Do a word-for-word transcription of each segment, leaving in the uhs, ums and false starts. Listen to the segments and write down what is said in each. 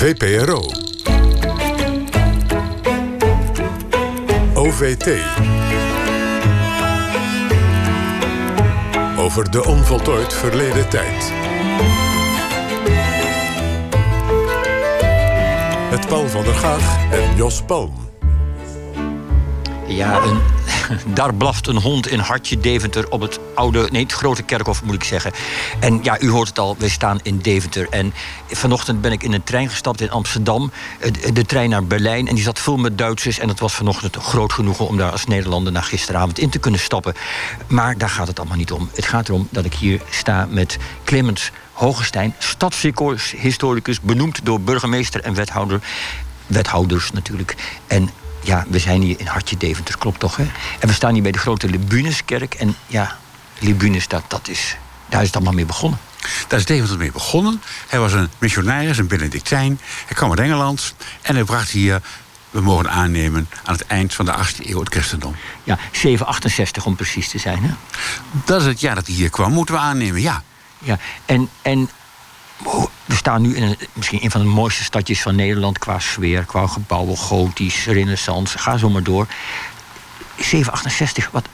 V P R O. O V T. Over de onvoltooid verleden tijd. Met Paul van der Gaag en Jos Palm. Ja, een, daar blaft een hond in Hartje Deventer op het oude, nee, het grote kerkhof moet ik zeggen. En ja, u hoort het al, we staan in Deventer. En vanochtend ben ik in een trein gestapt in Amsterdam. De, de trein naar Berlijn en die zat vol met Duitsers. En het was vanochtend groot genoegen om daar als Nederlander na gisteravond in te kunnen stappen. Maar daar gaat het allemaal niet om. Het gaat erom dat ik hier sta met Clemens Hogestein, stadshistoricus, benoemd door burgemeester en wethouder. Wethouders natuurlijk. En ja, we zijn hier in Hartje Deventer, klopt toch, hè? En we staan hier bij de grote Libuneskerk. En ja, Libunes, dat, dat is, daar is het allemaal mee begonnen. Daar is Deventer mee begonnen. Hij was een missionaris, een Benedictijn. Hij kwam uit Engeland en hij bracht hier, we mogen aannemen, aan het eind van de achttiende eeuw het christendom. Ja, zevenhonderdachtenzestig om precies te zijn, hè? Dat is het jaar dat hij hier kwam, moeten we aannemen, ja. Ja, en... en we staan nu in een, misschien een van de mooiste stadjes van Nederland qua sfeer, qua gebouwen, gotisch, renaissance, ga zo maar door. zevenhonderdachtenzestig, wat,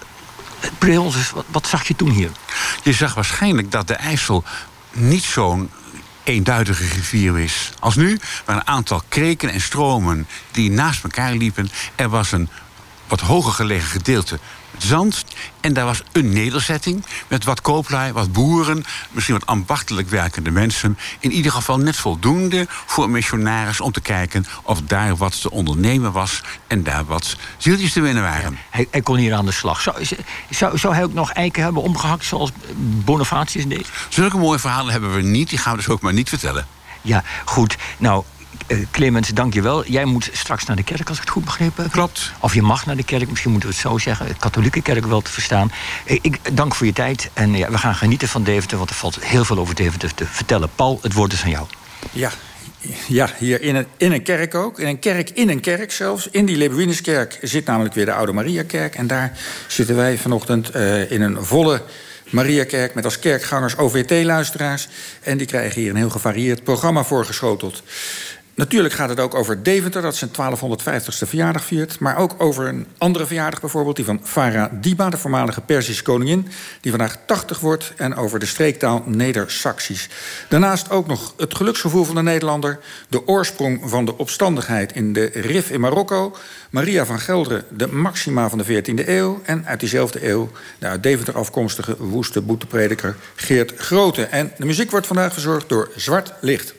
wat, wat zag je toen hier? Je zag waarschijnlijk dat de IJssel niet zo'n eenduidige rivier is als nu, maar een aantal kreken en stromen die naast elkaar liepen. Er was een wat hoger gelegen gedeelte zand. En daar was een nederzetting met wat kooplui, wat boeren, misschien wat ambachtelijk werkende mensen. In ieder geval net voldoende voor een missionaris om te kijken of daar wat te ondernemen was en daar wat zieltjes te winnen waren. Ja, hij, hij kon hier aan de slag. Zou, zou, zou hij ook nog eiken hebben omgehakt zoals Bonifatius deed? Zulke mooie verhalen hebben we niet, die gaan we dus ook maar niet vertellen. Ja, goed. Nou, Uh, Clemens, dank je wel. Jij moet straks naar de kerk, als ik het goed begrepen heb. Klopt. Of je mag naar de kerk, misschien moeten we het zo zeggen. De katholieke kerk wel te verstaan. Uh, ik dank voor je tijd. En uh, we gaan genieten van Deventer, want er valt heel veel over Deventer te vertellen. Paul, het woord is aan jou. Ja, ja hier in een, in een kerk ook. In een kerk in een kerk zelfs. In die Libuneskerk zit namelijk weer de Oude Mariakerk. En daar zitten wij vanochtend uh, in een volle Mariakerk met als kerkgangers O V T-luisteraars. En die krijgen hier een heel gevarieerd programma voorgeschoteld. Natuurlijk gaat het ook over Deventer, dat zijn twaalfhonderdvijftigste verjaardag viert. Maar ook over een andere verjaardag bijvoorbeeld, die van Farah Diba, de voormalige Perzische koningin, die vandaag tachtig wordt. En over de streektaal Neder-Saksisch. Daarnaast ook nog het geluksgevoel van de Nederlander, de oorsprong van de opstandigheid in de Rif in Marokko, Maria van Gelderen, de maxima van de veertiende eeuw. En uit diezelfde eeuw de uit Deventer afkomstige woeste boeteprediker Geert Grote. En de muziek wordt vandaag verzorgd door Zwart Licht.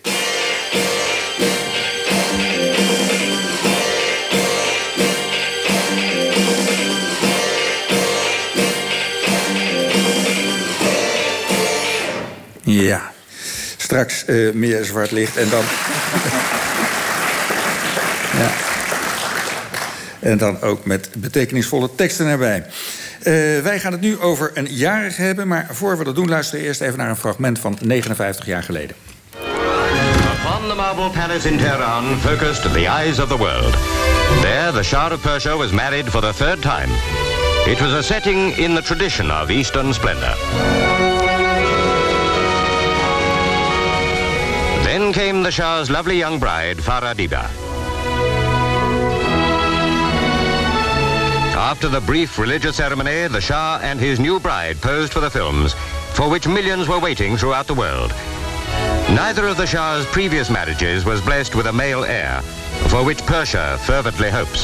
Ja, straks uh, meer zwart licht en dan... ja. En dan ook met betekenisvolle teksten erbij. Uh, wij gaan het nu over een jarige hebben, maar voor we dat doen luisteren we eerst even naar een fragment van negenenvijftig jaar geleden. Upon the marble palace in Tehran focused the eyes of the world. There the Shah of Persia was married for the third time. It was a setting in the tradition of Eastern splendor. Then came the Shah's lovely young bride, Farah Diba. After the brief religious ceremony, the Shah and his new bride posed for the films, for which millions were waiting throughout the world. Neither of the Shah's previous marriages was blessed with a male heir, for which Persia fervently hopes.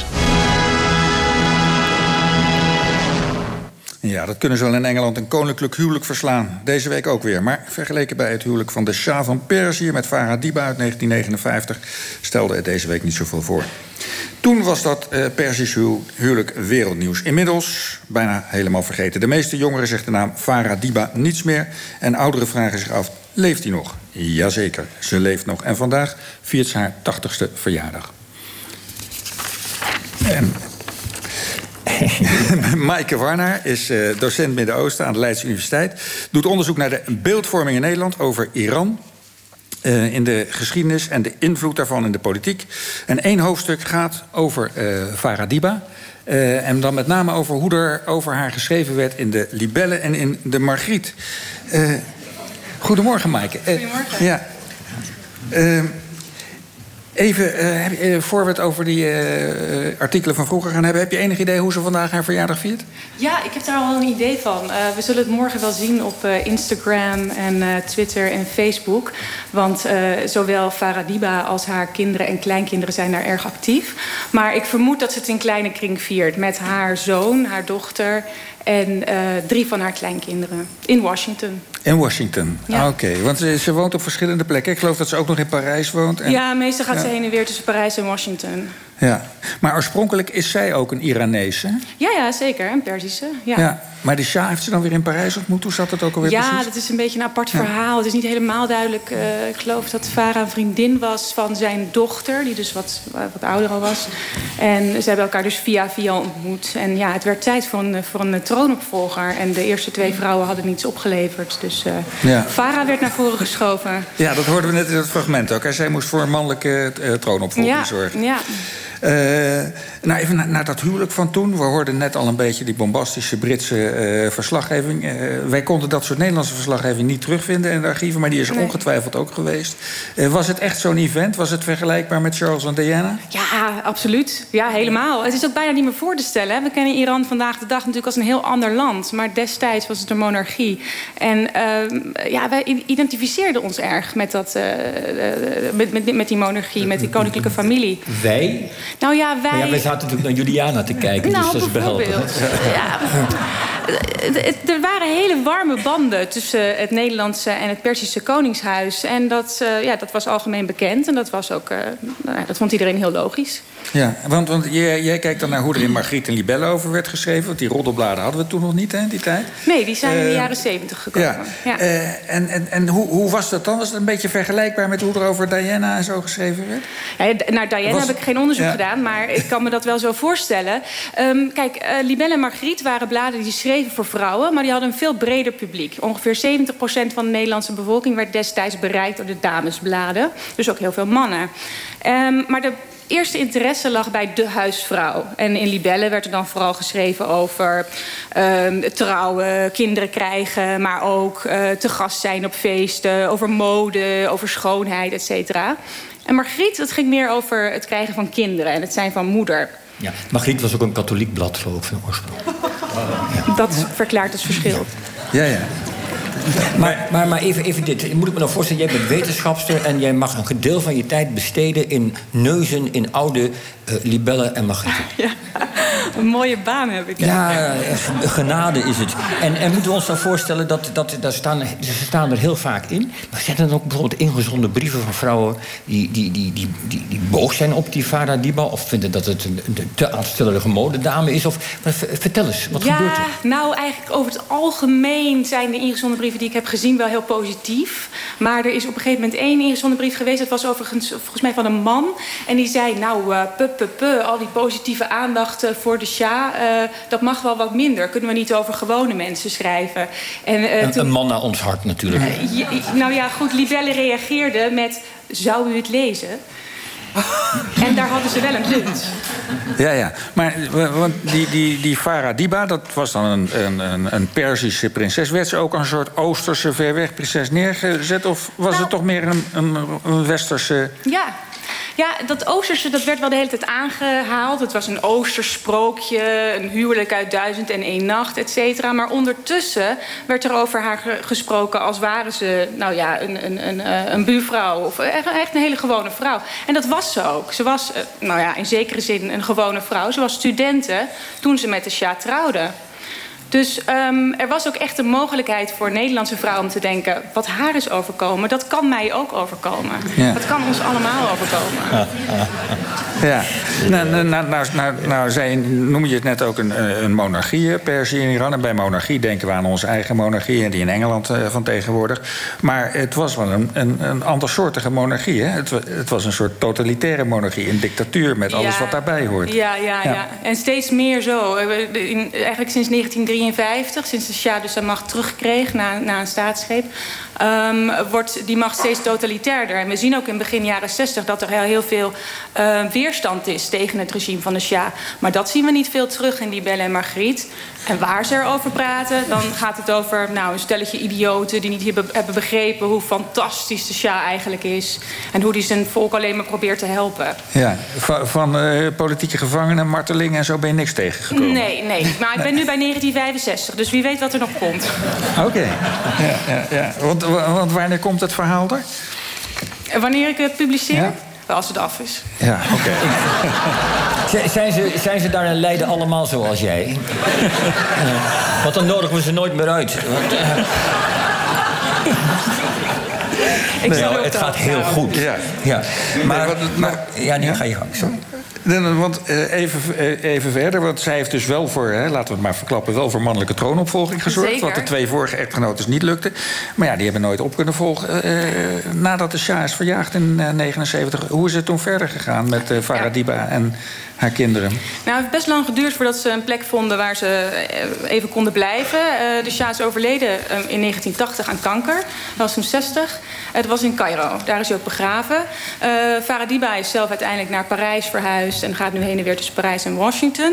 Ja, dat kunnen ze wel in Engeland een koninklijk huwelijk verslaan. Deze week ook weer. Maar vergeleken bij het huwelijk van de Shah van Perzië met Farah Diba uit negentien negenenvijftig... stelde het deze week niet zoveel voor. Toen was dat uh, Perzisch huwelijk wereldnieuws. Inmiddels bijna helemaal vergeten. De meeste jongeren zegt de naam Farah Diba niets meer. En ouderen vragen zich af, leeft hij nog? Jazeker, ze leeft nog. En vandaag viert ze haar tachtigste verjaardag. En... Maaike Warnaar is uh, docent Midden-Oosten aan de Leidse Universiteit. Doet onderzoek naar de beeldvorming in Nederland over Iran. Uh, in de geschiedenis en de invloed daarvan in de politiek. En één hoofdstuk gaat over uh, Farah Diba. Uh, en dan met name over hoe er over haar geschreven werd in de Libellen en in de Margriet. Uh, goedemorgen, Maaike. Uh, Goedemorgen. Ja. Uh, Even, uh, voor we het over die uh, artikelen van vroeger gaan hebben... heb je enig idee hoe ze vandaag haar verjaardag viert? Ja, ik heb daar al een idee van. Uh, we zullen het morgen wel zien op uh, Instagram en uh, Twitter en Facebook. Want uh, zowel Farah Diba als haar kinderen en kleinkinderen zijn daar erg actief. Maar ik vermoed dat ze het in kleine kring viert. Met haar zoon, haar dochter en uh, drie van haar kleinkinderen. In Washington. In Washington, ja. ah, oké. Okay. Want ze, ze woont op verschillende plekken. Ik geloof dat ze ook nog in Parijs woont. En... Ja, meestal gaat ja. ze heen en weer tussen Parijs en Washington. Ja, maar oorspronkelijk is zij ook een Iranese? Ja, ja, zeker. Een Perzische, ja. ja. Maar de Shah heeft ze dan weer in Parijs ontmoet? Hoe zat dat ook alweer ja, precies? Ja, dat is een beetje een apart ja. verhaal. Het is niet helemaal duidelijk. Uh, ik geloof dat Farah een vriendin was van zijn dochter... die dus wat, wat ouder al was. En ze hebben elkaar dus via via ontmoet. En ja, het werd tijd voor een, voor een troonopvolger. En de eerste twee vrouwen hadden niets opgeleverd. Dus uh, ja. Farah werd naar voren geschoven. Ja, dat hoorden we net in het fragment ook. Zij moest voor een mannelijke uh, troonopvolging ja, zorgen. Ja. Uh, nou, even naar, naar dat huwelijk van toen. We hoorden net al een beetje die bombastische Britse uh, verslaggeving. Uh, wij konden dat soort Nederlandse verslaggeving niet terugvinden in de archieven... maar die is er nee. ongetwijfeld ook geweest. Uh, was het echt zo'n event? Was het vergelijkbaar met Charles en Diana? Ja, absoluut. Ja, helemaal. Het is ook bijna niet meer voor te stellen. Hè. We kennen Iran vandaag de dag natuurlijk als een heel ander land. Maar destijds was het een monarchie. En uh, ja, wij identificeerden ons erg met, dat, uh, uh, met, met, met die monarchie, met die koninklijke familie. Wij? Nou ja, wij... Ja, wij zaten natuurlijk naar Juliana te kijken, nou, dus dat is behelpend. Ja, er waren hele warme banden tussen het Nederlandse en het Perzische koningshuis. En dat, uh, ja, dat was algemeen bekend. En dat, was ook, uh, nou, dat vond iedereen heel logisch. Ja, want, want jij, jij kijkt dan naar hoe er in Margriet en Libelle over werd geschreven. Want die roddelbladen hadden we toen nog niet, hè, in die tijd. Nee, die zijn uh, in de jaren zeventig gekomen. Ja. Ja. Uh, en en, en hoe, hoe was dat dan? Was het een beetje vergelijkbaar met hoe er over Diana en zo geschreven werd? Ja, naar Diana was... heb ik geen onderzoek ja. gedaan, maar ik kan me dat wel zo voorstellen. Um, kijk, uh, Libelle en Margriet waren bladen die schreven voor vrouwen... maar die hadden een veel breder publiek. Ongeveer zeventig procent van de Nederlandse bevolking werd destijds bereikt door de damesbladen. Dus ook heel veel mannen. Um, maar de eerste interesse lag bij de huisvrouw. En in Libelle werd er dan vooral geschreven over uh, trouwen, kinderen krijgen... maar ook uh, te gast zijn op feesten, over mode, over schoonheid, et cetera. En Margriet, dat ging meer over het krijgen van kinderen en het zijn van moeder. Ja, Margriet was ook een katholiek blad, geloof ik, van oorsprong. Ja. Dat verklaart het verschil. Ja, ja. Maar, maar, maar even, even dit. Moet ik me nou voorstellen, jij bent wetenschapster... en jij mag een gedeelte van je tijd besteden in neuzen... in oude uh, Libelle en Margriet. Ja, een mooie baan heb ik. Ja, genade is het. En, en moeten we ons dan voorstellen, dat, dat, daar staan, ze staan er heel vaak in... maar zijn er ook bijvoorbeeld ingezonden brieven van vrouwen... die, die, die, die, die, die boos zijn op die Farah Diba... of vinden dat het een, een te aanstellerige modedame is? Of, vertel eens, wat ja, gebeurt er? Nou, eigenlijk over het algemeen zijn de ingezonden brieven... die ik heb gezien wel heel positief. Maar er is op een gegeven moment één ingezonden brief geweest... dat was overigens volgens mij van een man. En die zei, nou, uh, pu, pu, pu, al die positieve aandacht uh, voor de Shah... Uh, dat mag wel wat minder. Kunnen we niet over gewone mensen schrijven? En, uh, een, toen... een man naar ons hart natuurlijk. Uh, je, nou ja, goed, Libelle reageerde met... zou u het lezen? En daar hadden ze wel een punt. Ja, ja. Maar want die, die, die Farah Diba, dat was dan een, een, een Perzische prinses. Werd ze ook een soort Oosterse ver weg prinses neergezet? Of was nou, het toch meer een, een, een Westerse... Ja. Ja, dat Oosterse, dat werd wel de hele tijd aangehaald. Het was een Oosters sprookje, een huwelijk uit duizend en één nacht, et cetera. Maar ondertussen werd er over haar gesproken als waren ze, nou ja, een, een, een, een buurvrouw. Of echt, echt een hele gewone vrouw. En dat was ze ook. Ze was, nou ja, in zekere zin een gewone vrouw. Ze was studente toen ze met de Shah trouwde. Dus um, er was ook echt een mogelijkheid voor Nederlandse vrouwen om te denken... wat haar is overkomen, dat kan mij ook overkomen. Ja. Dat kan ons allemaal overkomen. Ja, nou, nou, nou, nou, nou zei, noem je het net ook een, een monarchie, Perzië en Iran. En bij monarchie denken we aan onze eigen monarchie... die in Engeland uh, van tegenwoordig. Maar het was wel een, een, een andersoortige monarchie. Hè? Het, het was een soort totalitaire monarchie, een dictatuur... met alles ja, wat daarbij hoort. Ja, ja, ja, ja. En steeds meer zo. In, eigenlijk sinds negentien drieënvijftig, sinds de Shah dus zijn macht terugkreeg na, na een staatsgreep... Um, wordt die macht steeds totalitairder. En we zien ook in begin jaren zestig dat er heel, heel veel uh, weerstand is tegen het regime van de Shah. Maar dat zien we niet veel terug in Libelle en Marguerite. En waar ze erover praten, dan gaat het over nou, een stelletje idioten die niet hebben begrepen hoe fantastisch de Shah eigenlijk is. En hoe die zijn volk alleen maar probeert te helpen. Ja, van, van uh, politieke gevangenen, martelingen en zo ben je niks tegengekomen? Nee, nee. Maar ik ben nu bij negentien vijfenzestig, dus wie weet wat er nog komt. Oké. Okay. Ja, ja, ja. Want, want wanneer komt het verhaal er? En wanneer ik het publiceer? Ja. Als het af is. Ja, oké. Okay. zijn, ze, zijn ze daar in Leiden allemaal zoals jij? uh, want dan nodigen we ze nooit meer uit. Want, uh... ik nee, nou, het gaat heel goed. Ja. Ja. Maar, nee, wat, maar, ja, nee, ja? ga je gang. Sorry. Want uh, even, uh, even verder, want zij heeft dus wel voor, hè, laten we het maar verklappen, wel voor mannelijke troonopvolging gezorgd. Zeker. Wat de twee vorige echtgenotes niet lukte. Maar ja, die hebben nooit op kunnen volgen. Uh, nadat de Shah is verjaagd in negentien negenenzeventig, hoe is het toen verder gegaan met uh, Farah Diba ja. en haar kinderen? Nou, het heeft best lang geduurd voordat ze een plek vonden waar ze even konden blijven. Uh, de Shah is overleden uh, in negentien tachtig aan kanker. Dat was toen zestig. Het was in Cairo. Daar is hij ook begraven. Uh, Farah Diba is zelf uiteindelijk naar Parijs verhuisd en gaat nu heen en weer tussen Parijs en Washington.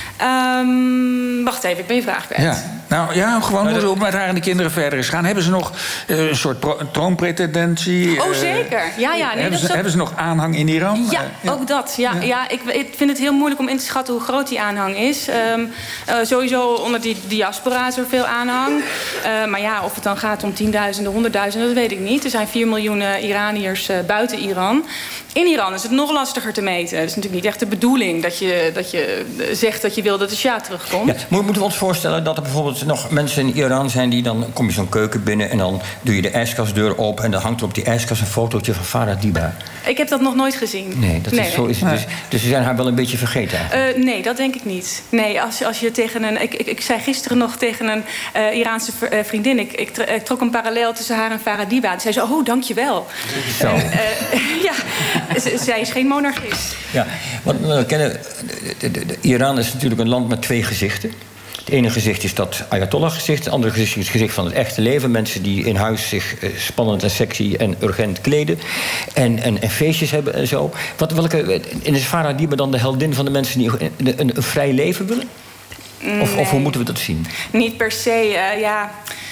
Um, wacht even, ik ben je vraag kwijt. Ja. Nou ja, gewoon hoe het met haar en de kinderen verder is gaan. Hebben ze nog uh, een soort pro- troonpretendentie? Oh, zeker. Ja, ja, nee, hebben, ze, ook... hebben ze nog aanhang in Iran? Ja, uh, ja. ook dat. Ja, ja. ja ik, ik vind het heel moeilijk om in te schatten hoe groot die aanhang is. Um, uh, sowieso onder die diaspora is er veel aanhang. Uh, maar ja, of het dan gaat om tienduizenden, honderdduizenden, dat weet ik niet. Er zijn vier miljoen Iraniërs uh, buiten Iran. In Iran is het nog lastiger te meten. Het is natuurlijk niet echt de bedoeling dat je, dat je zegt dat je wil dat de Shah terugkomt. Ja, moeten we ons voorstellen dat er bijvoorbeeld nog mensen in Iran zijn die dan kom je zo'n keuken binnen en dan doe je de ijskastdeur op en dan hangt er op die ijskast een fotootje van Farah Diba. Ik heb dat nog nooit gezien. Nee, dat nee. Is, zo is het. Dus, dus ze zijn haar wel een beetje vergeten eigenlijk. Uh, nee, dat denk ik niet. Nee, als, als je tegen een... Ik, ik, ik zei gisteren nog tegen een uh, Iraanse vriendin... Ik, ik, ik trok een parallel tussen haar en Farah Diba. Toen zei ze, oh, dankjewel. Zo. En, uh, ja, z- zij is geen monarchist. Ja, want we kennen... De, de, de, Iran is natuurlijk een land met twee gezichten. Het ene gezicht is dat Ayatollah-gezicht. Het andere gezicht is het gezicht van het echte leven. Mensen die in huis zich uh, spannend en sexy en urgent kleden. En, en, en feestjes hebben en zo. Wat, welke, en is Farah Diba dan de heldin van de mensen die een, een, een, een vrij leven willen? Of, nee. Of hoe moeten we dat zien? Niet per se, uh, ja...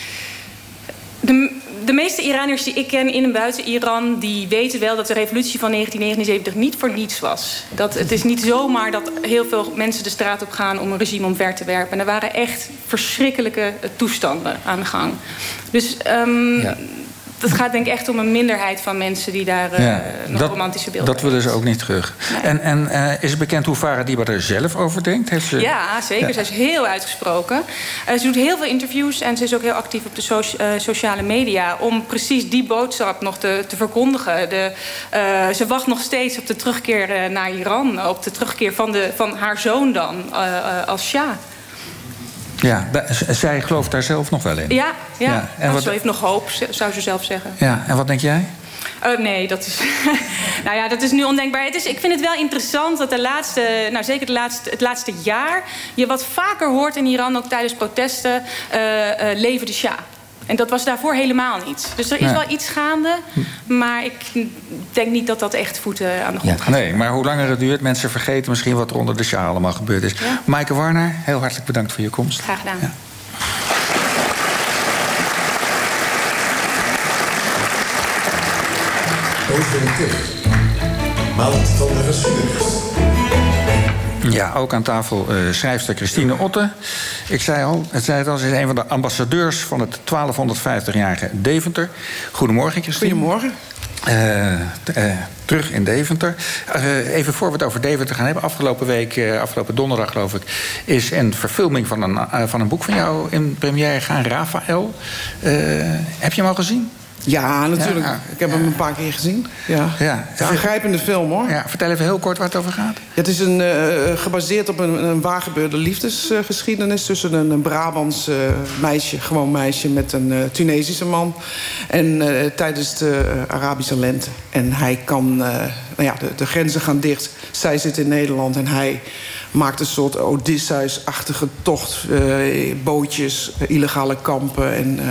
De, de meeste Iraniërs die ik ken in en buiten Iran... die weten wel dat de revolutie van negentien negenenzeventig niet voor niets was. Dat, het is niet zomaar dat heel veel mensen de straat op gaan... om een regime omver te werpen. En er waren echt verschrikkelijke toestanden aan de gang. Dus... Um, ja. Het gaat denk ik echt om een minderheid van mensen die daar uh, ja, nog dat, romantische beelden Dat willen ze ook niet terug. Nee. En, en uh, is het bekend hoe Farah Diba er zelf over denkt? Heeft ze... Ja, zeker. Ja. Zij is heel uitgesproken. Uh, ze doet heel veel interviews en ze is ook heel actief op de so- uh, sociale media... om precies die boodschap nog te, te verkondigen. De, uh, ze wacht nog steeds op de terugkeer uh, naar Iran. Op de terugkeer van, de, van haar zoon dan, uh, uh, als Shah. Ja, zij gelooft daar zelf nog wel in. Ja, ja. ja. En wat... Ze heeft nog hoop, zou ze zelf zeggen. Ja, en wat denk jij? Uh, nee, dat is, nou ja, dat is nu ondenkbaar. Het is, ik vind het wel interessant dat de laatste, nou zeker de laatste, het laatste jaar... je wat vaker hoort in Iran, ook tijdens protesten... Uh, uh, leven de Shah. En dat was daarvoor helemaal niet. Dus er is ja. wel iets gaande, maar ik denk niet dat dat echt voeten aan de grond ja. gaat. Nee, maar hoe langer het duurt, mensen vergeten misschien wat er onder de Shah allemaal gebeurd is. Ja. Maaike Warner, heel hartelijk bedankt voor je komst. Graag gedaan. Ja. O V T, Maand van de geschiedenis. Ja, ook aan tafel uh, schrijfster Christine Otte. Ik zei al, het zei het al, ze is een van de ambassadeurs van het twaalfhonderdvijftigjarige Deventer. Goedemorgen, Christine. Goedemorgen. Uh, uh, terug in Deventer. Uh, even voor we het over Deventer gaan hebben. Afgelopen week, uh, afgelopen donderdag geloof ik... is een verfilming van een, uh, van een boek van jou in première gegaan, Raphaël. Uh, heb je hem al gezien? Ja, natuurlijk. Ja, ik heb ja. hem een paar keer gezien. Ja. Ja. Het is een grijpende film, hoor. Ja, vertel even heel kort waar het over gaat. Ja, het is een, uh, gebaseerd op een, een waargebeurde liefdesgeschiedenis... tussen een, een Brabants uh, meisje, gewoon meisje, met een uh, Tunesische man. En uh, tijdens de uh, Arabische lente. En hij kan... Uh, nou ja, de, de grenzen gaan dicht. Zij zit in Nederland en hij... maakt een soort Odysseus-achtige tocht. Uh, bootjes, uh, illegale kampen en... Uh,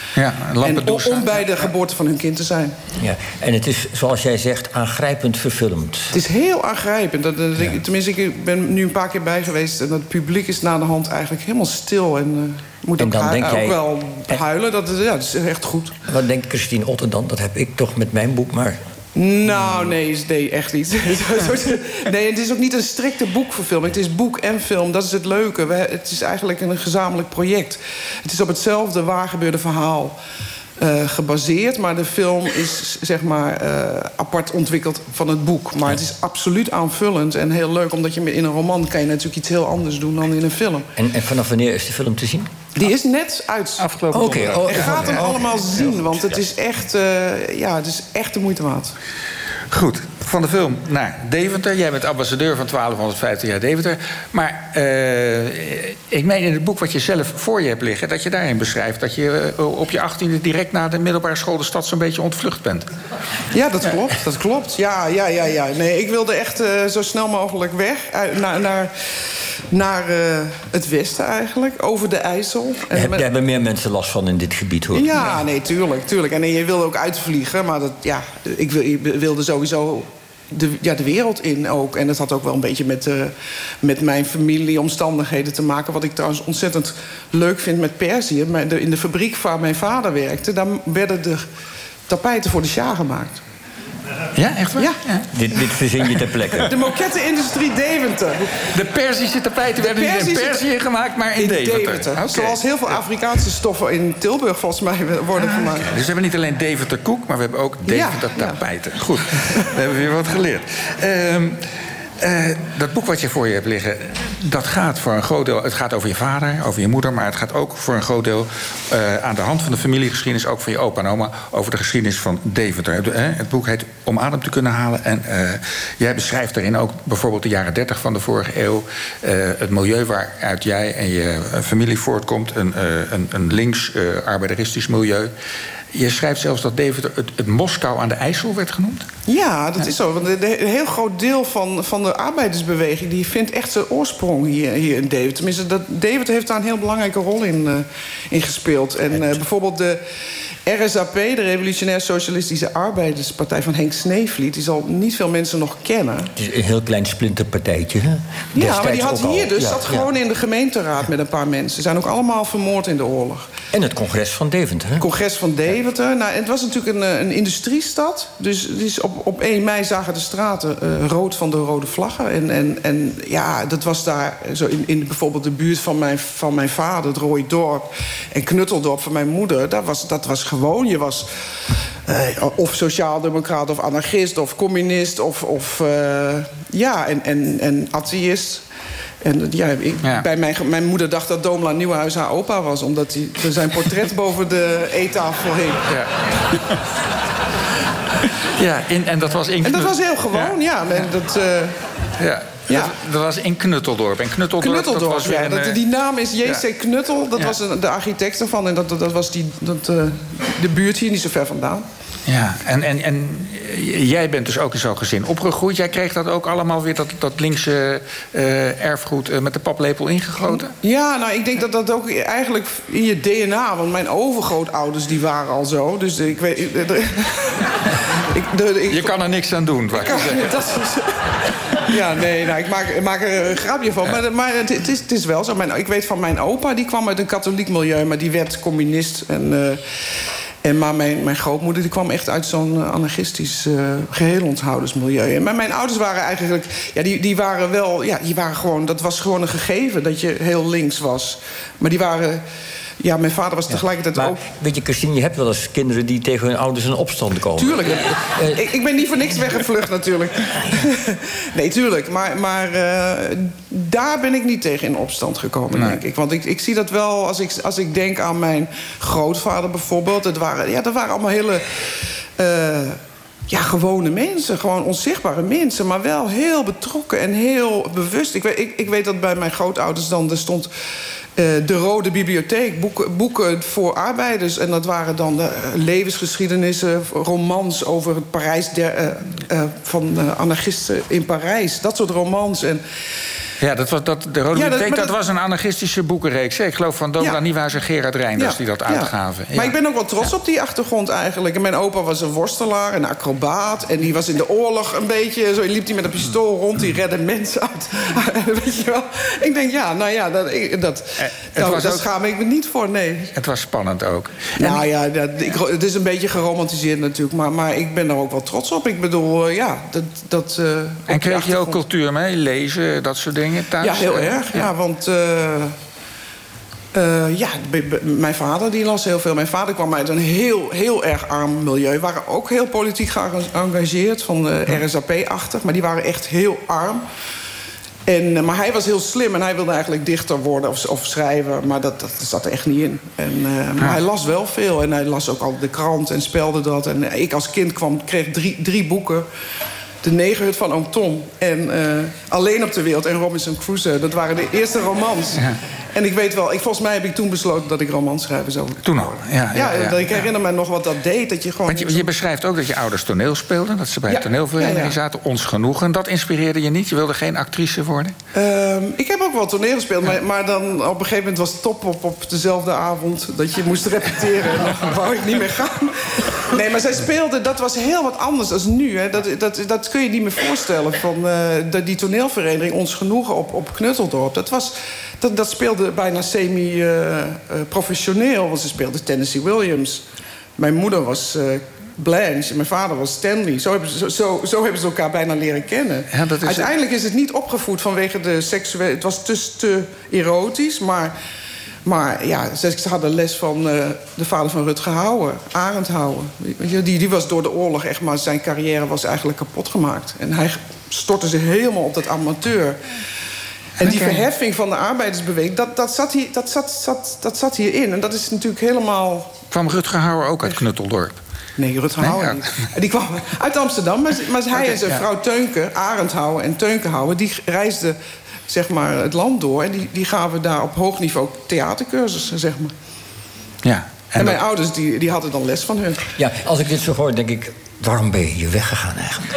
Ja, en om, om bij de geboorte van hun kind te zijn. Ja, en het is, zoals jij zegt, aangrijpend verfilmd. Het is heel aangrijpend. Dat, dat, ja. Tenminste, ik ben nu een paar keer bij geweest... en het publiek is na de hand eigenlijk helemaal stil... en uh, moet en ook, dan hu- denk ook jij, wel en, huilen. Dat, ja, dat is echt goed. Wat denkt Christine Otten dan? Dat heb ik toch met mijn boek, maar... Nou, nee, nee, echt niet. Nee, het is ook niet een strikte boekverfilming. Het is boek en film, dat is het leuke. We, het is eigenlijk een gezamenlijk project. Het is op hetzelfde waargebeurde verhaal uh, gebaseerd... maar de film is zeg maar uh, apart ontwikkeld van het boek. Maar het is absoluut aanvullend en heel leuk... omdat je in een roman kan je natuurlijk iets heel anders doen dan in een film. En, en vanaf wanneer is de film te zien? Die is net uit. Afgelopen Oké. Okay, oh, je gaat hem oh, allemaal okay. zien, want het is echt, uh, ja, het is echt de moeite waard. Goed, van de film naar Deventer. Jij bent ambassadeur van twaalfhonderdvijftig jaar Deventer. Maar uh, ik meen in het boek wat je zelf voor je hebt liggen... dat je daarin beschrijft dat je uh, op je achttiende... direct na de middelbare school de stad zo'n beetje ontvlucht bent. Ja, dat klopt. Dat klopt. Ja, ja, ja, ja. Nee, ik wilde echt uh, zo snel mogelijk weg. Uh, naar... naar Naar uh, het westen eigenlijk, over de IJssel. Daar heb, met... hebben meer mensen last van in dit gebied, hoor. Ja, nee, tuurlijk. tuurlijk. En je wilde ook uitvliegen, maar dat, ja, ik wilde sowieso de, ja, de wereld in ook. En dat had ook wel een beetje met, uh, met mijn familieomstandigheden te maken. Wat ik trouwens ontzettend leuk vind met Perzië. In de fabriek waar mijn vader werkte, daar werden de tapijten voor de Sjaah gemaakt. Ja, echt waar? Ja. Ja. Dit, dit verzin je ter plekke. De moquette-industrie Deventer. De Perzische tapijten werden niet in Perzië gemaakt, maar in, in Deventer. Deventer. Okay. Zoals heel veel Afrikaanse stoffen in Tilburg volgens mij worden gemaakt. Dus we hebben niet alleen Deventer koek, maar we hebben ook Deventer ja, tapijten. Ja. Goed, we hebben weer wat geleerd. Um, Uh, dat boek wat je voor je hebt liggen, dat gaat voor een groot deel... het gaat over je vader, over je moeder... maar het gaat ook voor een groot deel uh, aan de hand van de familiegeschiedenis... ook van je opa en oma, over de geschiedenis van Deventer. Het, uh, het boek heet Om adem te kunnen halen. En uh, jij beschrijft daarin ook bijvoorbeeld de jaren dertig van de vorige eeuw... Uh, het milieu waaruit jij en je familie voortkomt. Een, uh, een, een links uh, arbeideristisch milieu. Je schrijft zelfs dat Deventer het, het Moskou aan de IJssel werd genoemd. Ja, dat is zo. Want een heel groot deel van, van de arbeidersbeweging... die vindt echt zijn oorsprong hier, hier in Deventer. Tenminste, dat, Deventer heeft daar een heel belangrijke rol in, uh, in gespeeld. En uh, bijvoorbeeld de R S A P, de Revolutionair Socialistische Arbeiderspartij... van Henk Sneevliet, die zal niet veel mensen nog kennen. Het is een heel klein splinterpartijtje, hè? Ja, maar die had hier dus, ja, zat ja. gewoon in de gemeenteraad met een paar mensen. Ze zijn ook allemaal vermoord in de oorlog. En het congres van Deventer, hè? Het congres van Deventer. Nou, het was natuurlijk een, een industriestad. Dus, dus op, op één mei zagen de straten uh, rood van de rode vlaggen. En, en, en ja, dat was daar zo in, in bijvoorbeeld de buurt van mijn, van mijn vader... het Rooie Dorp en Knutteldorp van mijn moeder. Dat was, dat was gewoon, je was... Uh, of sociaaldemocraat, of anarchist, of communist... of, of uh, ja, en, en, en atheïst... En ja, ik, ja. Bij mijn, mijn moeder dacht dat Domela Nieuwenhuis haar opa was... omdat hij er zijn portret boven de eettafel hing. Ja, ja in, en dat was in... En dat was heel gewoon, ja. ja. En dat, uh, ja. Ja. Dat, dat was in Knutteldorp. En Knutteldorp, Knutteldorp dat was ja. een, dat, die naam is J C ja. Knuttel. Dat ja. was een, de architect ervan. En dat, dat, dat was die, dat, uh, de buurt hier, niet zo ver vandaan. Ja, en, en, en jij bent dus ook in zo'n gezin opgegroeid. Jij kreeg dat ook allemaal weer, dat, dat linkse uh, erfgoed... Uh, met de paplepel ingegoten? Ja, nou, ik denk dat dat ook eigenlijk in je D N A... want mijn overgrootouders die waren al zo. Dus ik weet... Ik, de, ik, de, ik, je kan er niks aan doen, wat je zegt. Dat is, ja, nee, nou, ik, maak, ik maak er een grapje van. Ja. Maar, maar het, het, is, het is wel zo. Mijn, ik weet van mijn opa, die kwam uit een katholiek milieu... maar die werd communist en... Uh, En maar mijn, mijn grootmoeder die kwam echt uit zo'n anarchistisch uh, geheelonthoudensmilieu. En maar mijn ouders waren eigenlijk... Ja, die, die waren wel... Ja, die waren gewoon... Dat was gewoon een gegeven dat je heel links was. Maar die waren... Ja, mijn vader was tegelijkertijd ja, maar, ook... Weet je, Christine, je hebt wel eens kinderen die tegen hun ouders in opstand komen. Tuurlijk. Uh, ik, ik ben niet voor niks weggevlucht natuurlijk. Nee, tuurlijk. Maar, maar uh, daar ben ik niet tegen in opstand gekomen, nee. denk ik. Want ik, ik zie dat wel als ik, als ik denk aan mijn grootvader bijvoorbeeld. Het waren, ja, dat waren allemaal hele... Uh, Ja, gewone mensen, gewoon onzichtbare mensen... maar wel heel betrokken en heel bewust. Ik weet, ik, ik weet dat bij mijn grootouders dan... er stond uh, de Rode Bibliotheek, boeken, boeken voor arbeiders... en dat waren dan de uh, levensgeschiedenissen, romans... over het Parijs der, uh, uh, van uh, anarchisten in Parijs. Dat soort romans. En Ja, dat was, dat, de Rode ja, Bibliotheek, dat, dat was een anarchistische boekenreeks. Hè? Ik geloof van Doda Ja. Nieuwhuis en Gerard Reinders Ja. die dat Ja. uitgaven. Ja. Maar ik ben ook wel trots op die achtergrond eigenlijk. En mijn opa was een worstelaar, een acrobaat. En die was in de oorlog een beetje... Zo liep hij met een pistool rond, die redde mensen uit. Weet je wel? Ik denk, ja, nou ja, dat, ik, dat, Eh, nou, was daar ook- schaam ik me niet voor, nee. Het was spannend ook. Nou ja, dat, ik, het is een beetje geromantiseerd natuurlijk. Maar, maar ik ben er ook wel trots op. Ik bedoel, uh, ja, dat... dat uh, En kreeg je ook cultuur mee? Lezen, dat soort dingen thuis? Ja, heel erg. Ja, want... Uh, uh, ja, b- b- mijn vader die las heel veel. Mijn vader kwam uit een heel, heel erg arm milieu. We waren ook heel politiek geëngageerd, van uh, R S A P-achtig. Maar die waren echt heel arm. En, uh, maar hij was heel slim en hij wilde eigenlijk dichter worden of, of schrijven. Maar dat, dat zat er echt niet in. En, uh, maar hij las wel veel. En hij las ook al de krant en spelde dat. En uh, ik als kind kwam, kreeg drie, drie boeken. De Negerhut van Oom Tom en uh, Alleen op de Wereld en Robinson Crusoe. Dat waren de eerste romans. Ja. En ik weet wel, ik, volgens mij heb ik toen besloten dat ik romanschrijver zou worden. Toen al, ja. ja, ja, ja, ik herinner me nog wat dat deed. Dat je gewoon... Want je, je beschrijft ook dat je ouders toneel speelden. Dat ze bij Ja, een toneelvereniging ja, ja. zaten. Ons genoegen. Dat inspireerde je niet? Je wilde geen actrice worden? Um, ik heb ook wel toneel gespeeld. Maar, maar dan op een gegeven moment was top op, op dezelfde avond. Dat je moest repeteren. En dan wou ik niet meer gaan. Nee, maar zij speelden, dat was heel wat anders dan nu. Hè. Dat, dat, dat kun je niet meer voorstellen. Van, uh, dat die toneelvereniging Ons Genoegen op, op Knutteldorp. Dat, was, dat, dat speelde bijna semi-professioneel. Uh, uh, want ze speelde Tennessee Williams. Mijn moeder was... Uh, Blanche en mijn vader was Stanley. Zo hebben, ze, zo, zo hebben ze elkaar bijna leren kennen. Ja, dat is Uiteindelijk is het niet opgevoed vanwege de seksuele... Het was te, te erotisch, maar... Maar ja, ze hadden les van uh, de vader van Rutger Hauer, Arend Hauer. Die, die was door de oorlog echt, maar zijn carrière was eigenlijk kapot gemaakt. En hij stortte zich helemaal op dat amateur. En die okay. verheffing van de arbeidersbeweging, dat, dat, zat hier, dat, zat, zat, dat zat hierin. En dat is natuurlijk helemaal... Kwam Rutger Hauer ook uit Knutteldorp? Nee, Rutger Hauer nee, niet. Die kwam uit Amsterdam, maar, maar hij okay, en zijn ja. vrouw Teunke, Arend Hauer en Teunke Hauer... die reisden zeg maar, het land door en die, die gaven daar op hoog niveau theatercursussen, zeg maar. Ja. En, en mijn dat... ouders die, die hadden dan les van hun. Ja, als ik dit zo hoor, denk ik, waarom ben je hier weggegaan eigenlijk?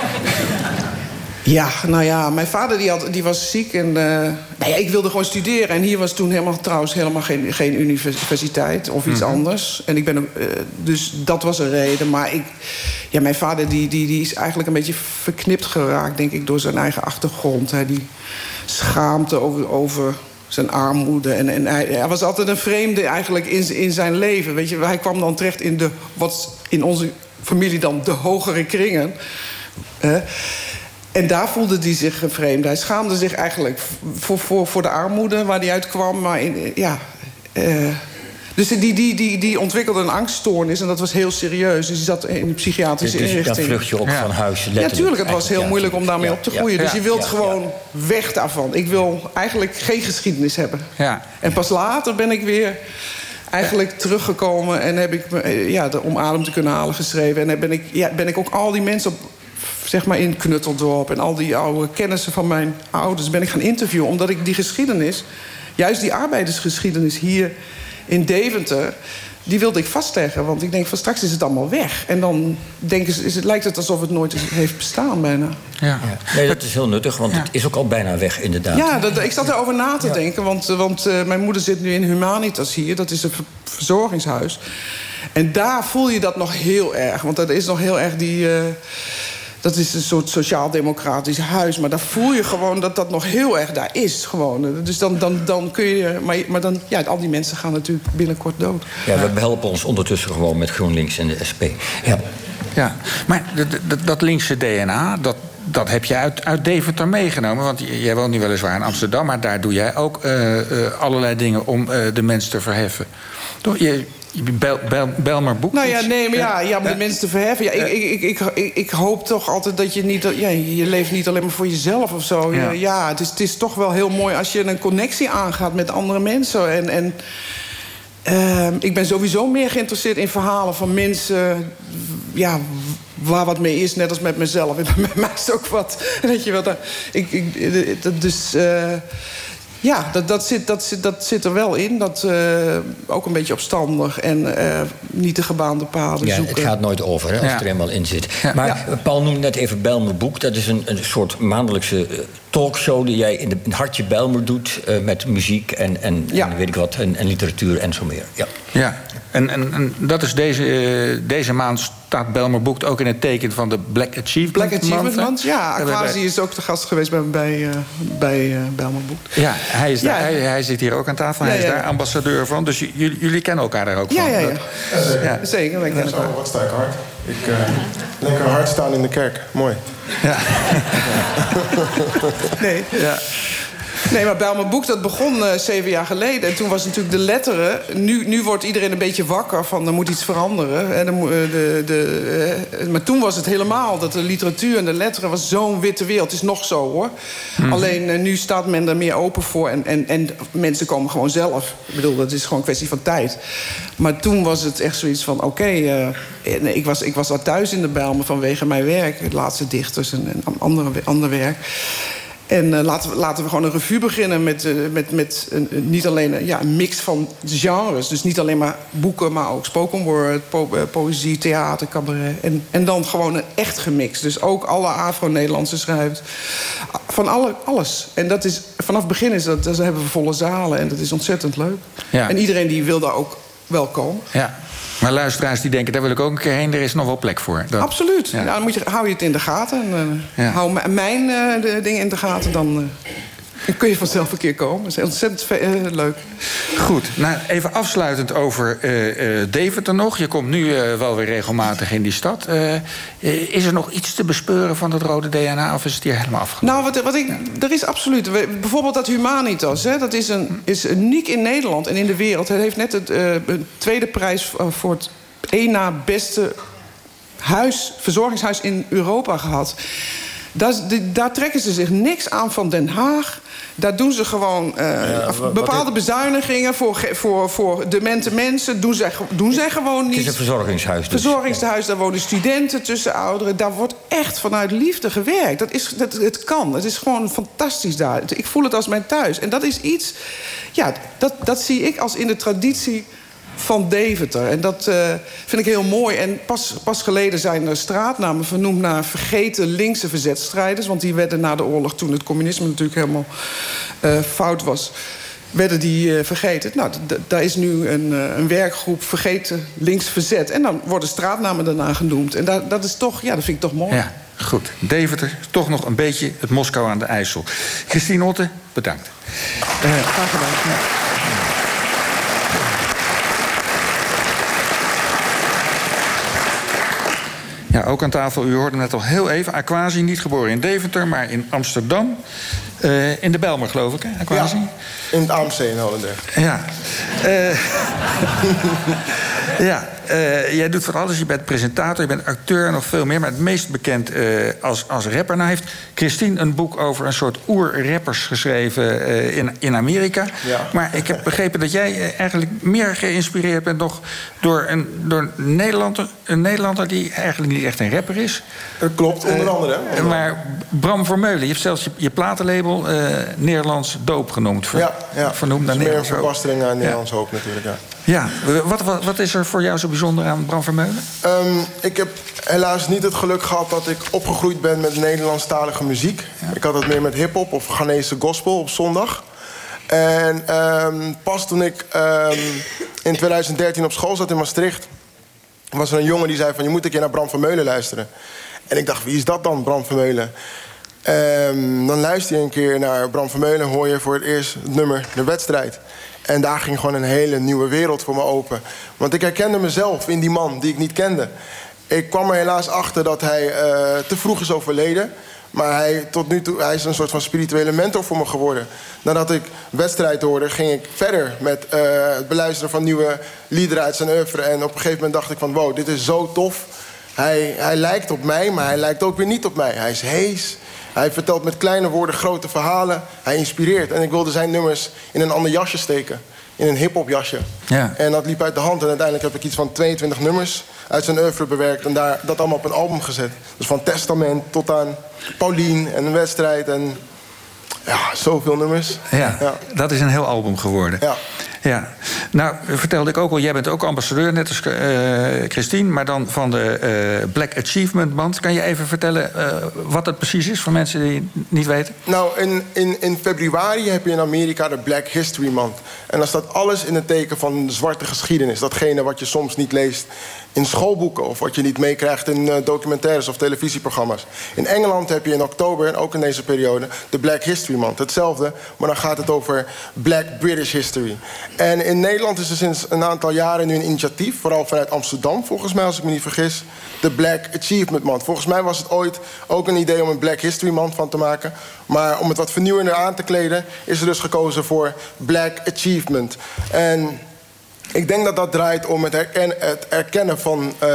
Ja, nou ja, mijn vader die had, die was ziek en uh, nou ja, ik wilde gewoon studeren. En hier was toen helemaal trouwens helemaal geen, geen universiteit of iets mm-hmm. anders. En ik ben, uh, dus dat was een reden. Maar ik, ja, mijn vader die, die, die is eigenlijk een beetje verknipt geraakt, denk ik, door zijn eigen achtergrond. Hè. Die schaamte over, over zijn armoede. En, en hij, hij was altijd een vreemde eigenlijk in, in zijn leven. Weet je, hij kwam dan terecht in de, wat in onze familie dan de hogere kringen. Uh, En daar voelde hij zich vreemd. Hij schaamde zich eigenlijk voor, voor, voor de armoede waar hij uitkwam. Maar in, ja, uh, dus die, die, die, die ontwikkelde een angststoornis en dat was heel serieus. Dus hij zat in een psychiatrische dus, dus inrichting. Dus dat vlucht je op ja. van huis letterlijk. Ja, tuurlijk. Het was heel moeilijk om daarmee ja, op te groeien. Ja, dus je wilt ja, gewoon ja. weg daarvan. Ik wil eigenlijk geen geschiedenis hebben. Ja. En pas later ben ik weer... eigenlijk ja. teruggekomen en heb ik ja, om adem te kunnen halen geschreven. En dan ben ik, ja, ben ik ook al die mensen op... zeg maar in Knutteldorp en al die oude kennissen van mijn ouders... ben ik gaan interviewen, omdat ik die geschiedenis... juist die arbeidersgeschiedenis hier in Deventer... die wilde ik vastleggen, want ik denk van straks is het allemaal weg. En dan denken ze, is het, lijkt het alsof het nooit heeft bestaan bijna. Ja. Ja. Nee, dat is heel nuttig, want ja. het is ook al bijna weg inderdaad. Ja, dat, ik zat erover na te ja. denken, want, want uh, mijn moeder zit nu in Humanitas hier. Dat is een ver- verzorgingshuis. En daar voel je dat nog heel erg, want dat is nog heel erg die... Uh, Dat is een soort sociaal-democratisch huis. Maar daar voel je gewoon dat dat nog heel erg daar is. Gewoon. Dus dan, dan, dan kun je... Maar, maar dan, ja, al die mensen gaan natuurlijk binnenkort dood. Ja, we helpen ons ondertussen gewoon met GroenLinks en de S P. Ja, ja maar dat, dat linkse D N A... dat, dat heb je uit, uit Deventer meegenomen. Want jij woont nu weliswaar in Amsterdam... maar daar doe jij ook uh, uh, allerlei dingen om uh, de mensen te verheffen. Je... Bel, Bel, Belmer boek. Nou ja, nee, maar ja, ja om de mensen te verheffen. Ja, ik, ik, ik, ik, ik hoop toch altijd dat je niet... Ja, je leeft niet alleen maar voor jezelf of zo. Ja, ja het, is, het is toch wel heel mooi als je een connectie aangaat met andere mensen. En, en uh, ik ben sowieso meer geïnteresseerd in verhalen van mensen... Ja, waar wat mee is, net als met mezelf. Met mij is ook wat. Weet je wat? Ik, ik, dus... Uh, Ja, dat, dat, zit, dat, zit, dat zit er wel in. Dat, uh, ook een beetje opstandig en uh, niet de gebaande paden ja, zoeken. Het gaat nooit over, hè, als ja. het er eenmaal in zit. Ja. Maar ja. Paul noemde net even Bijlmer Boek. Dat is een, een soort maandelijkse uh, talkshow die jij in, de, in Hartje Bijlmer doet... Uh, met muziek en, en, ja. en weet ik wat, en, en literatuur en zo meer. Ja, ja. En, en, en dat is deze, uh, deze maand staat Bijlmer Boek ook in het teken van de Black Achievement Black Achievement Month. Month, ja. Aquasi is ook de gast geweest bij, bij, uh, bij uh, Bijlmer Boek. Ja, hij, is ja. Daar, hij, hij zit hier ook aan tafel. Hij ja, ja. is daar ambassadeur van. Dus jullie, jullie kennen elkaar daar ook ja, van. Ja, ja, dat, ja. ja. Zeker. Dat is ook wat sterk hard. Ik uh, lekker hard staan in de kerk. Mooi. Ja. nee. Ja. Nee, maar Bijlmer Boek, dat begon uh, zeven jaar geleden. En toen was natuurlijk de letteren... Nu, nu wordt iedereen een beetje wakker van er moet iets veranderen. En de, de, de, uh, maar toen was het helemaal dat de literatuur en de letteren... was zo'n witte wereld. Het is nog zo, hoor. Mm. Alleen uh, nu staat men er meer open voor. En, en, en mensen komen gewoon zelf. Ik bedoel, dat is gewoon een kwestie van tijd. Maar toen was het echt zoiets van... Oké, okay, uh, nee, ik, was, ik was al thuis in de Bijlmer vanwege mijn werk. Het laatste dichters en, en andere, ander werk. En uh, laten, we, laten we gewoon een revue beginnen met, uh, met, met een, uh, niet alleen uh, ja, een mix van genres. Dus niet alleen maar boeken, maar ook spoken word, po uh, poëzie, theater, cabaret. En, en dan gewoon een echt gemixt. Dus ook alle Afro-Nederlandse schrijvers. Van alle, alles. En dat is, vanaf het begin is dat, dat hebben we volle zalen. En dat is ontzettend leuk. Ja. En iedereen die wil daar ook wel komen. Ja. Maar luisteraars die denken, daar wil ik ook een keer heen. Er is nog wel plek voor. Dat... Absoluut. Ja. Nou, dan moet je, hou je het in de gaten. En, uh, ja. Hou mijn uh, de dingen in de gaten. Dan uh, kun je vanzelf een keer komen. Dat is ontzettend uh, leuk. Goed. Nou, even afsluitend over uh, uh, Deventer nog. Je komt nu uh, wel weer regelmatig in die stad. Uh, uh, is er nog iets te bespeuren van het rode D N A? Of is het hier helemaal afgelopen? Nou, wat, wat ik, ja. er is absoluut. Bijvoorbeeld dat Humanitas. Hè, dat is, een, is uniek in Nederland en in de wereld. Het heeft net het uh, tweede prijs voor het één na beste huis, verzorgingshuis in Europa gehad. Daar, daar trekken ze zich niks aan van Den Haag. Daar doen ze gewoon uh, ja, wat, bepaalde wat bezuinigingen voor, voor, voor demente mensen. Doen zij, doen zij gewoon niet. Het is een verzorgingshuis. Dus. Verzorgingshuis, daar wonen studenten tussen ouderen. Daar wordt echt vanuit liefde gewerkt. Dat is, dat, het kan. Het is gewoon fantastisch daar. Ik voel het als mijn thuis. En dat is iets, ja, dat, dat zie ik als in de traditie van Deventer. En dat uh, vind ik heel mooi. En pas, pas geleden zijn er straatnamen vernoemd naar vergeten linkse verzetstrijders. Want die werden na de oorlog, toen het communisme natuurlijk helemaal uh, fout was, werden die uh, vergeten. Nou, daar is nu een, uh, een werkgroep vergeten links verzet. En dan worden straatnamen daarna genoemd. En dat, dat is toch, ja, dat vind ik toch mooi. Ja, goed. Deventer, toch nog een beetje het Moskou aan de IJssel. Christine Otte, bedankt. Uh, Graag gedaan. Ja. Ja, ook aan tafel, u hoorde net al heel even... Aquasi, niet geboren in Deventer, maar in Amsterdam. Uh, in de Bijlmer, geloof ik, hè, Aquasi? Ja, in het A M C in Hollandrecht. Ja. Uh, ja, uh, jij doet van alles. Je bent presentator, je bent acteur en nog veel meer. Maar het meest bekend uh, als, als rapper. Nou heeft Christine een boek over een soort oer-rappers geschreven uh, in, in Amerika. Ja. Maar ik heb begrepen dat jij uh, eigenlijk meer geïnspireerd bent... nog door een, door een, Nederlander, een Nederlander die eigenlijk niet echt een rapper is. Dat klopt, onder andere. Uh, onder maar Bram Vermeulen, je hebt zelfs je, je platenlabel uh, Nederlands Doop genoemd. Ver, ja, ja. Vernoemd naar Nederlands Hoop. Meer een verbastering aan Nederlands ja. Hoop natuurlijk, ja. Ja, wat, wat, wat is er voor jou zo bijzonder aan Bram Vermeulen? Um, ik heb helaas niet het geluk gehad dat ik opgegroeid ben met Nederlandstalige muziek. Ja. Ik had het meer met hiphop of Ghanese gospel op zondag. En um, pas toen ik um, in twintig dertien op school zat in Maastricht, was er een jongen die zei van je moet een keer naar Bram Vermeulen luisteren. En ik dacht, wie is dat dan, Bram Vermeulen? Um, dan luister je een keer naar Bram Vermeulen, hoor je voor het eerst het nummer De Wedstrijd. En daar ging gewoon een hele nieuwe wereld voor me open. Want ik herkende mezelf in die man die ik niet kende. Ik kwam er helaas achter dat hij uh, te vroeg is overleden. Maar hij, tot nu toe, hij is een soort van spirituele mentor voor me geworden. Nadat ik Wedstrijd hoorde, ging ik verder met uh, het beluisteren van nieuwe liederen uit zijn oeuvre. En op een gegeven moment dacht ik van, wow, dit is zo tof. Hij, hij lijkt op mij, maar hij lijkt ook weer niet op mij. Hij is hees. Hij vertelt met kleine woorden grote verhalen. Hij inspireert. En ik wilde zijn nummers in een ander jasje steken. In een hiphop jasje. Ja. En dat liep uit de hand. En uiteindelijk heb ik iets van tweeëntwintig nummers uit zijn oeuvre bewerkt. En daar, dat allemaal op een album gezet. Dus van Testament tot aan Paulien en een Wedstrijd. En Ja, zoveel nummers. Ja, ja, dat is een heel album geworden. Ja. Ja, nou vertelde ik ook al, jij bent ook ambassadeur, net als uh, Christine, maar dan van de uh, Black Achievement Band. Kan je even vertellen uh, wat het precies is voor mensen die het niet weten? Nou, in, in, in februari heb je in Amerika de Black History Month. En dan staat alles in het teken van de zwarte geschiedenis. Datgene wat je soms niet leest in schoolboeken of wat je niet meekrijgt in uh, documentaires of televisieprogramma's. In Engeland heb je in oktober, en ook in deze periode, de Black History Month. Hetzelfde, maar dan gaat het over Black British History. En in Nederland is er sinds een aantal jaren nu een initiatief, vooral vanuit Amsterdam, volgens mij als ik me niet vergis, de Black Achievement Month. Volgens mij was het ooit ook een idee om een Black History Month van te maken. Maar om het wat vernieuwender aan te kleden, is er dus gekozen voor Black Achievement. En ik denk dat dat draait om het, herken, het erkennen van uh,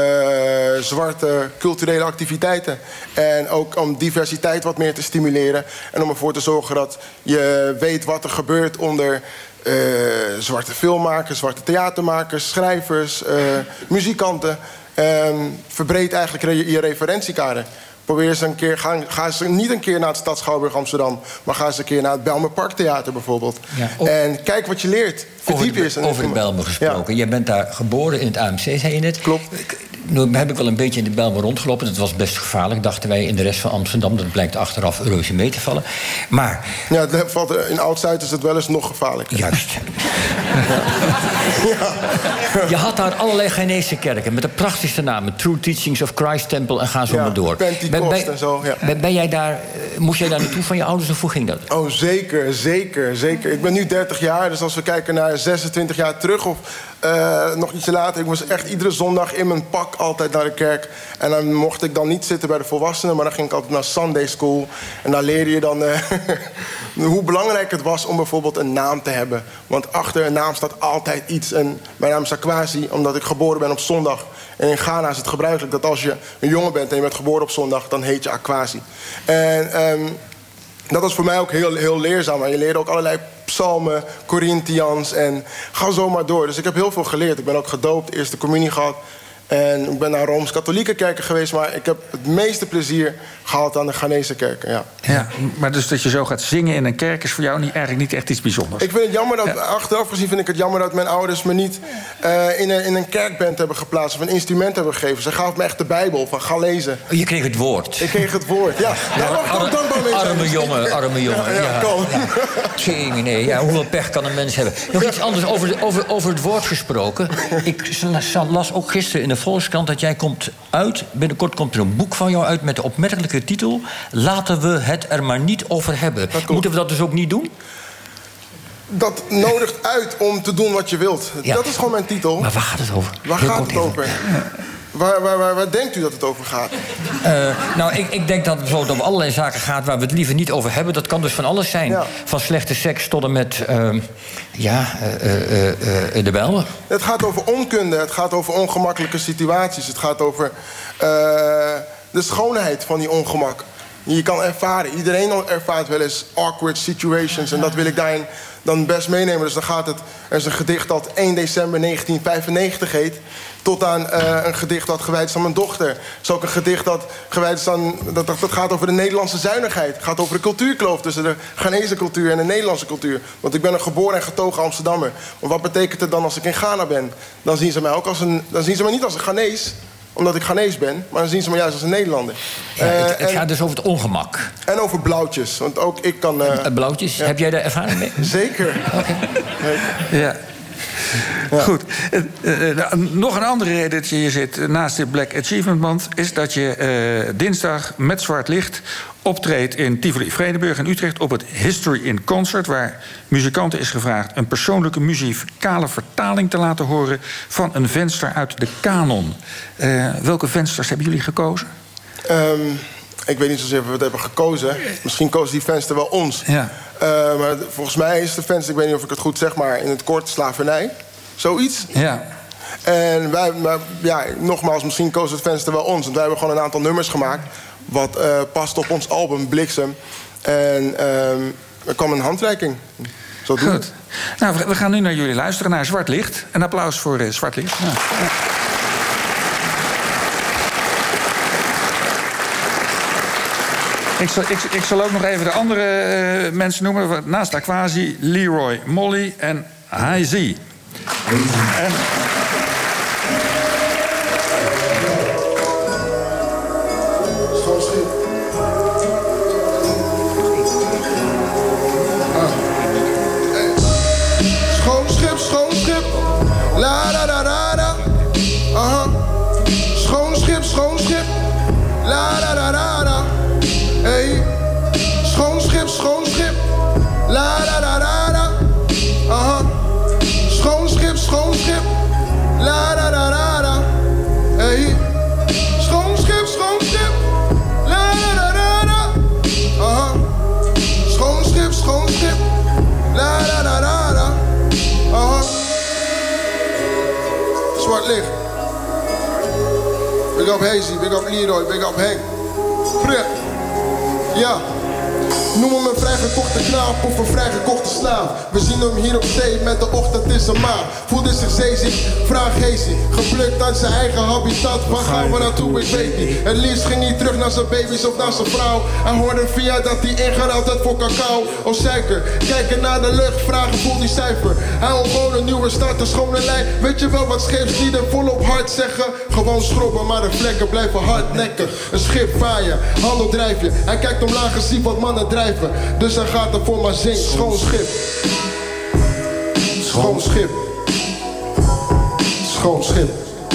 zwarte culturele activiteiten. En ook om diversiteit wat meer te stimuleren. En om ervoor te zorgen dat je weet wat er gebeurt onder uh, zwarte filmmakers, zwarte theatermakers, schrijvers, uh, muzikanten. Um, verbreed eigenlijk je, je referentiekader. Probeer eens een keer, ga, ga eens niet een keer naar het Stad Schouwburg Amsterdam, maar ga eens een keer naar het Bijlmer Parktheater bijvoorbeeld. Ja, op, en kijk wat je leert. Verdiep je eens. Over de Bijlmer gesproken. Ja. Jij bent daar geboren in het A M C, zei je net. Klopt. Nu heb ik wel een beetje in de Bijlmer rondgelopen. Dat was best gevaarlijk, dachten wij in de rest van Amsterdam. Dat blijkt achteraf reuze mee te vallen. Maar ja, het valt, in Oud-Zuid is het wel eens nog gevaarlijker. Juist. Ja. Ja. Je had daar allerlei Ghanese kerken met de prachtigste namen. True Teachings of Christ Temple en ga zo ja, maar door. Pentecost ben, en zo, ja. Ben, ben jij daar, moest jij daar naartoe van je ouders of hoe ging dat? Oh, zeker, zeker, zeker. Ik ben nu dertig jaar, dus als we kijken naar zesentwintig jaar terug of uh, nog ietsje later. Ik was echt iedere zondag in mijn pak altijd naar de kerk. En dan mocht ik dan niet zitten bij de volwassenen, maar dan ging ik altijd naar Sunday School. En daar leerde je dan uh, hoe belangrijk het was om bijvoorbeeld een naam te hebben. Want achter een naam staat altijd iets. En mijn naam is Akwasi, omdat ik geboren ben op zondag. En in Ghana is het gebruikelijk dat als je een jongen bent en je bent geboren op zondag, dan heet je Akwasi. En um, dat was voor mij ook heel, heel leerzaam. En je leerde ook allerlei psalmen, Corinthians en ga zo maar door. Dus ik heb heel veel geleerd. Ik ben ook gedoopt, eerste communie gehad. En ik ben naar Rooms-Katholieke kerken geweest, maar ik heb het meeste plezier gehad aan de Ghanese kerken, ja. Ja, maar dus dat je zo gaat zingen in een kerk is voor jou niet, eigenlijk niet echt iets bijzonders? Ik vind het jammer dat, ja. achteraf gezien vind ik het jammer dat mijn ouders me niet uh, in, een, in een kerkband hebben geplaatst of een instrument hebben gegeven. Ze gaven me echt de Bijbel van ga lezen. Je kreeg het woord. Ik kreeg het woord, ja. ja Daar mag ik ook dankbaar mee zijn. Arme jongen, arme jongen. Ja, ja, kom. Tjie, nee, ja, hoeveel pech kan een mens hebben? Nog iets anders over, over, over het woord gesproken. Ik las ook gisteren in de Volkskrant dat jij komt uit, binnenkort komt er een boek van jou uit met de opmerkelijke titel Laten we het er maar niet over hebben. Moeten we dat dus ook niet doen? Dat nodigt uit om te doen wat je wilt. Ja. Dat is gewoon mijn titel. Maar waar gaat het over? Waar Heel gaat het even. over? Waar, waar, waar, waar denkt u dat het over gaat? Uh, nou, ik, ik denk dat het zo over allerlei zaken gaat waar we het liever niet over hebben. Dat kan dus van alles zijn. Ja. Van slechte seks tot en met uh, ja, uh, uh, uh, de Bijlmer. Het gaat over onkunde. Het gaat over ongemakkelijke situaties. Het gaat over uh, de schoonheid van die ongemak. Die je kan ervaren. Iedereen ervaart wel eens awkward situations. En dat wil ik daarin dan best meenemen. Dus dan gaat het... Er is een gedicht dat één december negentien vijfennegentig heet. Tot aan uh, een gedicht dat gewijd is aan mijn dochter. Het is ook een gedicht dat gewijd is aan... Dat, dat, dat gaat over de Nederlandse zuinigheid. Het gaat over de cultuurkloof tussen de Ghanese cultuur en de Nederlandse cultuur. Want ik ben een geboren en getogen Amsterdammer. Maar wat betekent het dan als ik in Ghana ben? Dan zien ze mij ook als een... Dan zien ze mij niet als een Ghanees, omdat ik Ghanees ben, maar dan zien ze me juist als een Nederlander. Ja, het, het uh, gaat dus over het ongemak. En over blauwtjes, want ook ik kan... Uh, blauwtjes, ja. Heb jij daar ervaring mee? Zeker. Okay. Ja. Ja. Goed. Uh, uh, uh, nog een andere reden dat je hier zit naast de Black Achievement Month is dat je uh, dinsdag met zwart licht optreedt in Tivoli Vredenburg in Utrecht op het History in Concert, waar muzikanten is gevraagd een persoonlijke muzikale vertaling te laten horen van een venster uit de kanon. Uh, welke vensters hebben jullie gekozen? Um, ik weet niet zozeer of we het hebben gekozen. Misschien koos die venster wel ons. Ja. Uh, maar volgens mij is de venster, ik weet niet of ik het goed zeg, maar in het kort slavernij. Zoiets. Ja. En wij, maar ja, nogmaals, misschien koos het venster wel ons. Want wij hebben gewoon een aantal nummers gemaakt wat uh, past op ons album Bliksem. En uh, er kwam een handreiking. Zo doen Goed. Nou, we gaan nu naar jullie luisteren, naar Zwart Licht. Een applaus voor uh, Zwart Licht. Ja. Ja. Ik zal, ik, ik zal ook nog even de andere uh, mensen noemen. Naast Aquasi, Leroy, Molly en Hi-Z. En... Schoon schip. Ah. Hey. Schoon schip, schoon schip. La da da da da. Aha. Schoon schip, schoon schip. La da da da da. Hey. Schoon schip, schoon schip. La da da da da. Aha. Schoon schip, schoon schip. La da da da da. Hey. Schoon schip, schoon schip. La da da da da. Aha. Schoon schip, schoon schip. La da da da da. Aha. Zwart licht. Big up Hazy, big up Leroy, big up Henk. Prut. Ja. Noem hem een vrijgekochte knaap of een vrijgekochte slaaf. We zien hem hier op zee met de ochtend in zijn maag. Voelde zich zeeziek, vraag Hazy. Geplukt uit zijn eigen habitat, waar gaan we naartoe, ik weet niet. Het liefst ging hij terug naar zijn baby's of naar zijn vrouw. Hij hoorde via dat hij ingeruild had voor cacao of suiker. Kijken naar de lucht, vragen voel die cijfer. Hij wil gewoon een nieuwe start, een schone lijn. Weet je wel wat scheepslieden volop hard zeggen? Gewoon schrobben, maar de vlekken blijven hardnekkig. Een schip vaaien, handel drijf je. Hij kijkt omlaag en ziet wat mannen drijven. Dus hij gaat ervoor maar zingt. Schoon schip. Schoon schip. Schoon schip.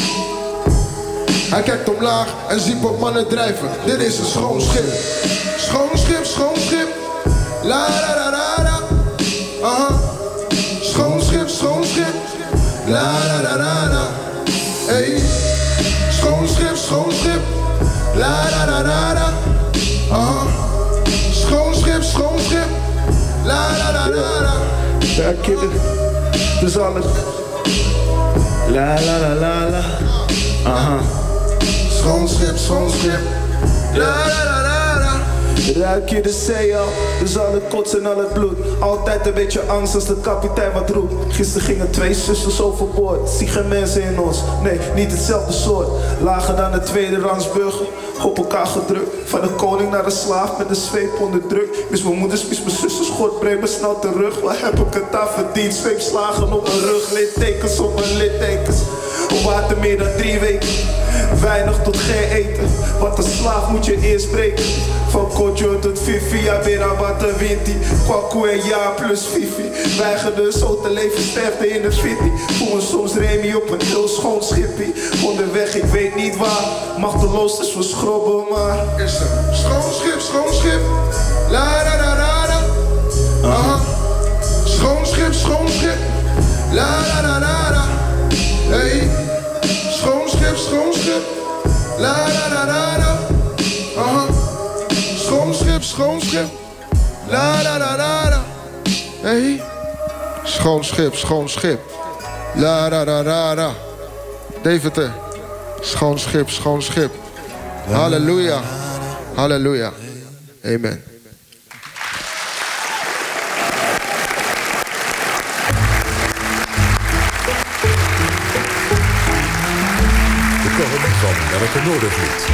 Hij kijkt omlaag en ziet wat mannen drijven. Dit is een schoon schip. Schoon schip, schoon schip. La da da da da. Aha. Schoon schip, schoon schip. La da da da da. Hey. Schoon schip, schoon schip. La da da da da. Aha. Schoon schip, schoon schip. La da da da da. Ja, kinderen, het is alles. La la la la la. Aha. Schoon schip, schoon schip. La da da da da. Ruik je de zee al, dus al het kots en al het bloed. Altijd een beetje angst als de kapitein wat roept. Gisteren gingen twee zusters overboord. Zie geen mensen in ons, nee, niet hetzelfde soort. Lager dan de tweede rangsburger, op elkaar gedrukt. Van de koning naar de slaaf met de zweep onder druk. Mis mijn moeders, mis mijn zusters, God breng me snel terug. Waar heb ik het aan verdiend? Zweepslagen op mijn rug, littekens op mijn littekens. Op water meer dan drie weken, weinig tot geen eten. Wat een slaaf moet je eerst breken. Van Kojo tot Fifi, ja weer aan wat de winti. Kwaku en ja plus Fifi. Weigerde zo te leven, sterfte in de fitty. Voel me soms Remy op een heel schoon schippie. Onderweg, ik weet niet waar. Machteloos is voor schrobben, maar is er schoon schip, schoon schip. La da da da da. Aha. Schoon schip, schoon schip. La da da da da. Hey. Schoon schip, schoon schip. La da da da da. Aha. Schoon schip, schoon schip. La da da da da. Hey. Schoon schip, schoon schip. La da da da da. Deventer. Schoon schip, schoon schip. Halleluja. Halleluja. Amen. Van Nelke Noordervliet.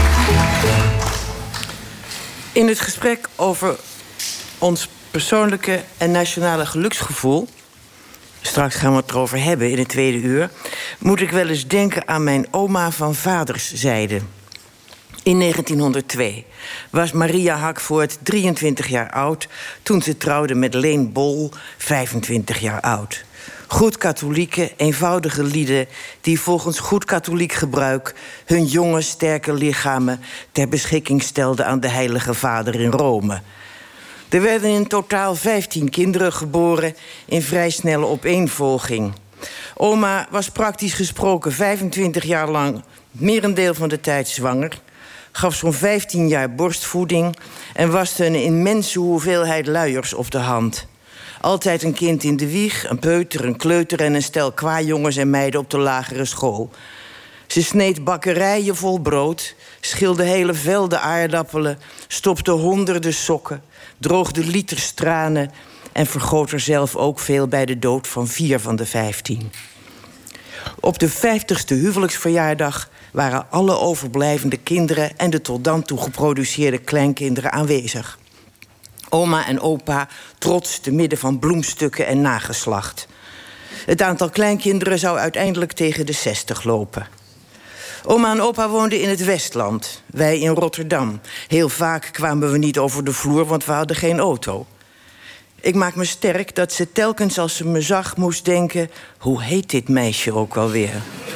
In het gesprek over ons persoonlijke en nationale geluksgevoel, straks gaan we het erover hebben in het tweede uur, moet ik wel eens denken aan mijn oma van vaderszijde. In negentienhonderdtwee was Maria Hakvoort drieëntwintig jaar oud toen ze trouwde met Leen Bol, vijfentwintig jaar oud. Goed katholieke, eenvoudige lieden die volgens goed katholiek gebruik hun jonge, sterke lichamen ter beschikking stelden aan de Heilige Vader in Rome. Er werden in totaal vijftien kinderen geboren in vrij snelle opeenvolging. Oma was praktisch gesproken vijfentwintig jaar lang merendeel van de tijd zwanger, gaf zo'n vijftien jaar borstvoeding en waste een immense hoeveelheid luiers op de hand. Altijd een kind in de wieg, een peuter, een kleuter en een stel kwajongens en meiden op de lagere school. Ze sneed bakkerijen vol brood, schilde hele velden aardappelen, stopte honderden sokken, droogde liters tranen en vergoot er zelf ook veel bij de dood van vier van de vijftien. Op de vijftigste huwelijksverjaardag waren alle overblijvende kinderen en de tot dan toe geproduceerde kleinkinderen aanwezig. Oma en opa trots te midden van bloemstukken en nageslacht. Het aantal kleinkinderen zou uiteindelijk tegen de zestig lopen. Oma en opa woonden in het Westland, wij in Rotterdam. Heel vaak kwamen we niet over de vloer, want we hadden geen auto. Ik maak me sterk dat ze telkens als ze me zag moest denken... hoe heet dit meisje ook alweer?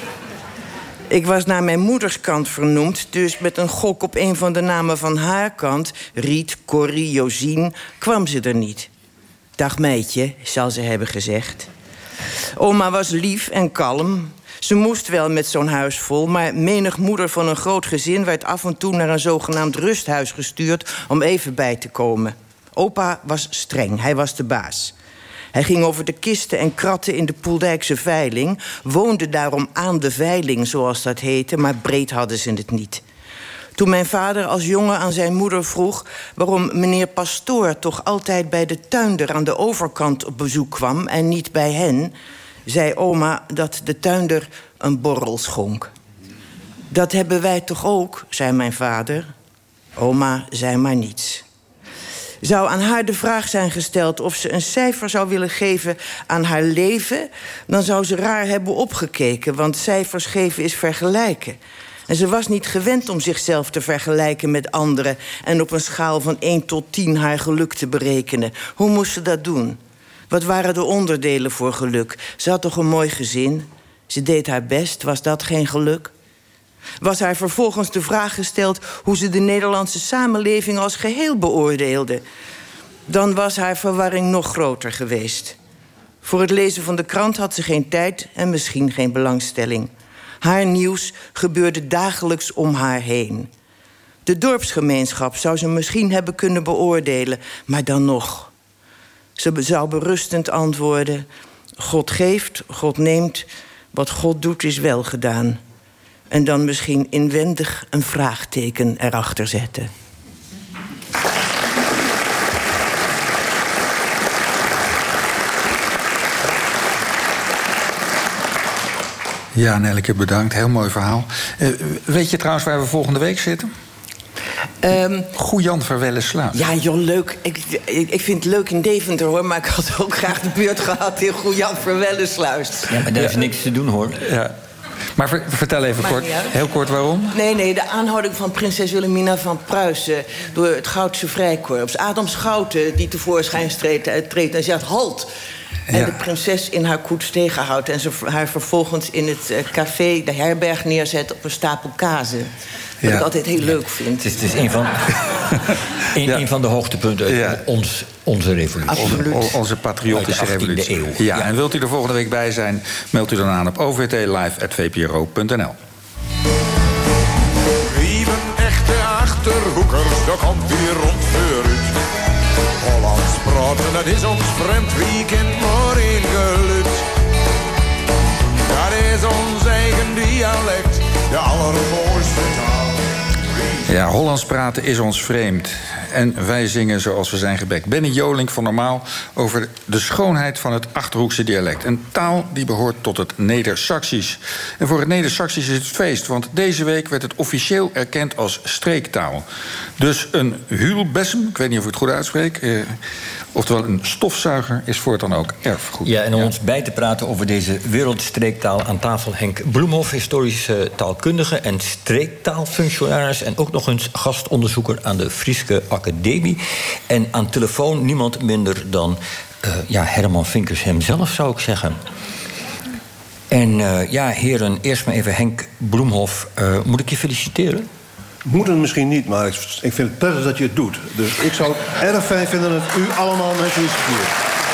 Ik was naar mijn moeders kant vernoemd, dus met een gok op een van de namen van haar kant... Riet, Corrie, Josien, kwam ze er niet. Dag meidje, zal ze hebben gezegd. Oma was lief en kalm. Ze moest wel met zo'n huis vol, maar menig moeder van een groot gezin... werd af en toe naar een zogenaamd rusthuis gestuurd om even bij te komen. Opa was streng, hij was de baas. Hij ging over de kisten en kratten in de Poeldijkse veiling... woonde daarom aan de veiling, zoals dat heette... maar breed hadden ze het niet. Toen mijn vader als jongen aan zijn moeder vroeg... waarom meneer Pastoor toch altijd bij de tuinder aan de overkant op bezoek kwam... en niet bij hen, zei oma dat de tuinder een borrel schonk. Dat hebben wij toch ook, zei mijn vader. Oma zei maar niets. Zou aan haar de vraag zijn gesteld of ze een cijfer zou willen geven aan haar leven... dan zou ze raar hebben opgekeken, want cijfers geven is vergelijken. En ze was niet gewend om zichzelf te vergelijken met anderen... en op een schaal van één tot tien haar geluk te berekenen. Hoe moest ze dat doen? Wat waren de onderdelen voor geluk? Ze had toch een mooi gezin? Ze deed haar best, was dat geen geluk? Was haar vervolgens de vraag gesteld hoe ze de Nederlandse samenleving als geheel beoordeelde? Dan was haar verwarring nog groter geweest. Voor het lezen van de krant had ze geen tijd en misschien geen belangstelling. Haar nieuws gebeurde dagelijks om haar heen. De dorpsgemeenschap zou ze misschien hebben kunnen beoordelen, maar dan nog. Ze zou berustend antwoorden: God geeft, God neemt, wat God doet is wel gedaan. En dan misschien inwendig een vraagteken erachter zetten. Ja, Nelleke, bedankt. Heel mooi verhaal. Uh, weet je trouwens waar we volgende week zitten? Um, Goejan Verwellesluis. Ja, joh, leuk. Ik, ik, ik vind het leuk in Deventer, hoor. Maar ik had ook graag de beurt gehad in Goejan Verwellesluis. Ja, maar daar is niks te doen, hoor. Ja. Maar ver, vertel even kort, heel kort waarom. Nee, nee, de aanhouding van prinses Wilhelmina van Pruisen... door het Goudse Vrijkorps. Adam Schouten, die tevoorschijn treedt, treedt en zegt halt... En ja. de prinses in haar koets tegenhoudt... en ze haar vervolgens in het café, de herberg, neerzet op een stapel kazen. Wat ja. ik altijd heel leuk vind. Het is, het is een, van, een, ja. een van de hoogtepunten uit ja. ons, onze revolutie. Onze, onze patriotische revolutie. Eeuw. Ja, ja, en wilt u er volgende week bij zijn... meldt u dan aan op o v t live at v p r o punt n l. Even echte Achterhoekers, dat komt hier rond vooruit. Hollands praten, dat is ons vreemd, wie kent maar één geluid. Dat is ons eigen dialect, de allermooiste taal. Ja, Hollands praten is ons vreemd. En wij zingen zoals we zijn gebekt. Benny Jolink van Normaal over de schoonheid van het Achterhoekse dialect. Een taal die behoort tot het Neder-Saxisch. En voor het Neder-Saxisch is het feest, want deze week werd het officieel erkend als streektaal. Dus een huulbessem, ik weet niet of ik het goed uitspreek... Eh, oftewel een stofzuiger, is voortaan ook erfgoed. Ja, en om ja. ons bij te praten over deze wereldstreektaal aan tafel Henk Bloemhof, historische taalkundige en streektaalfunctionaris en ook nog eens gastonderzoeker aan de Frieske Academie. En aan telefoon niemand minder dan uh, ja, Herman Vinkers hemzelf, zou ik zeggen. En uh, ja, heren, eerst maar even Henk Bloemhof. Uh, moet ik je feliciteren? Moeten misschien niet, maar ik vind het prettig dat je het doet. Dus ik zou het erg fijn vinden dat u allemaal mij feliciteert.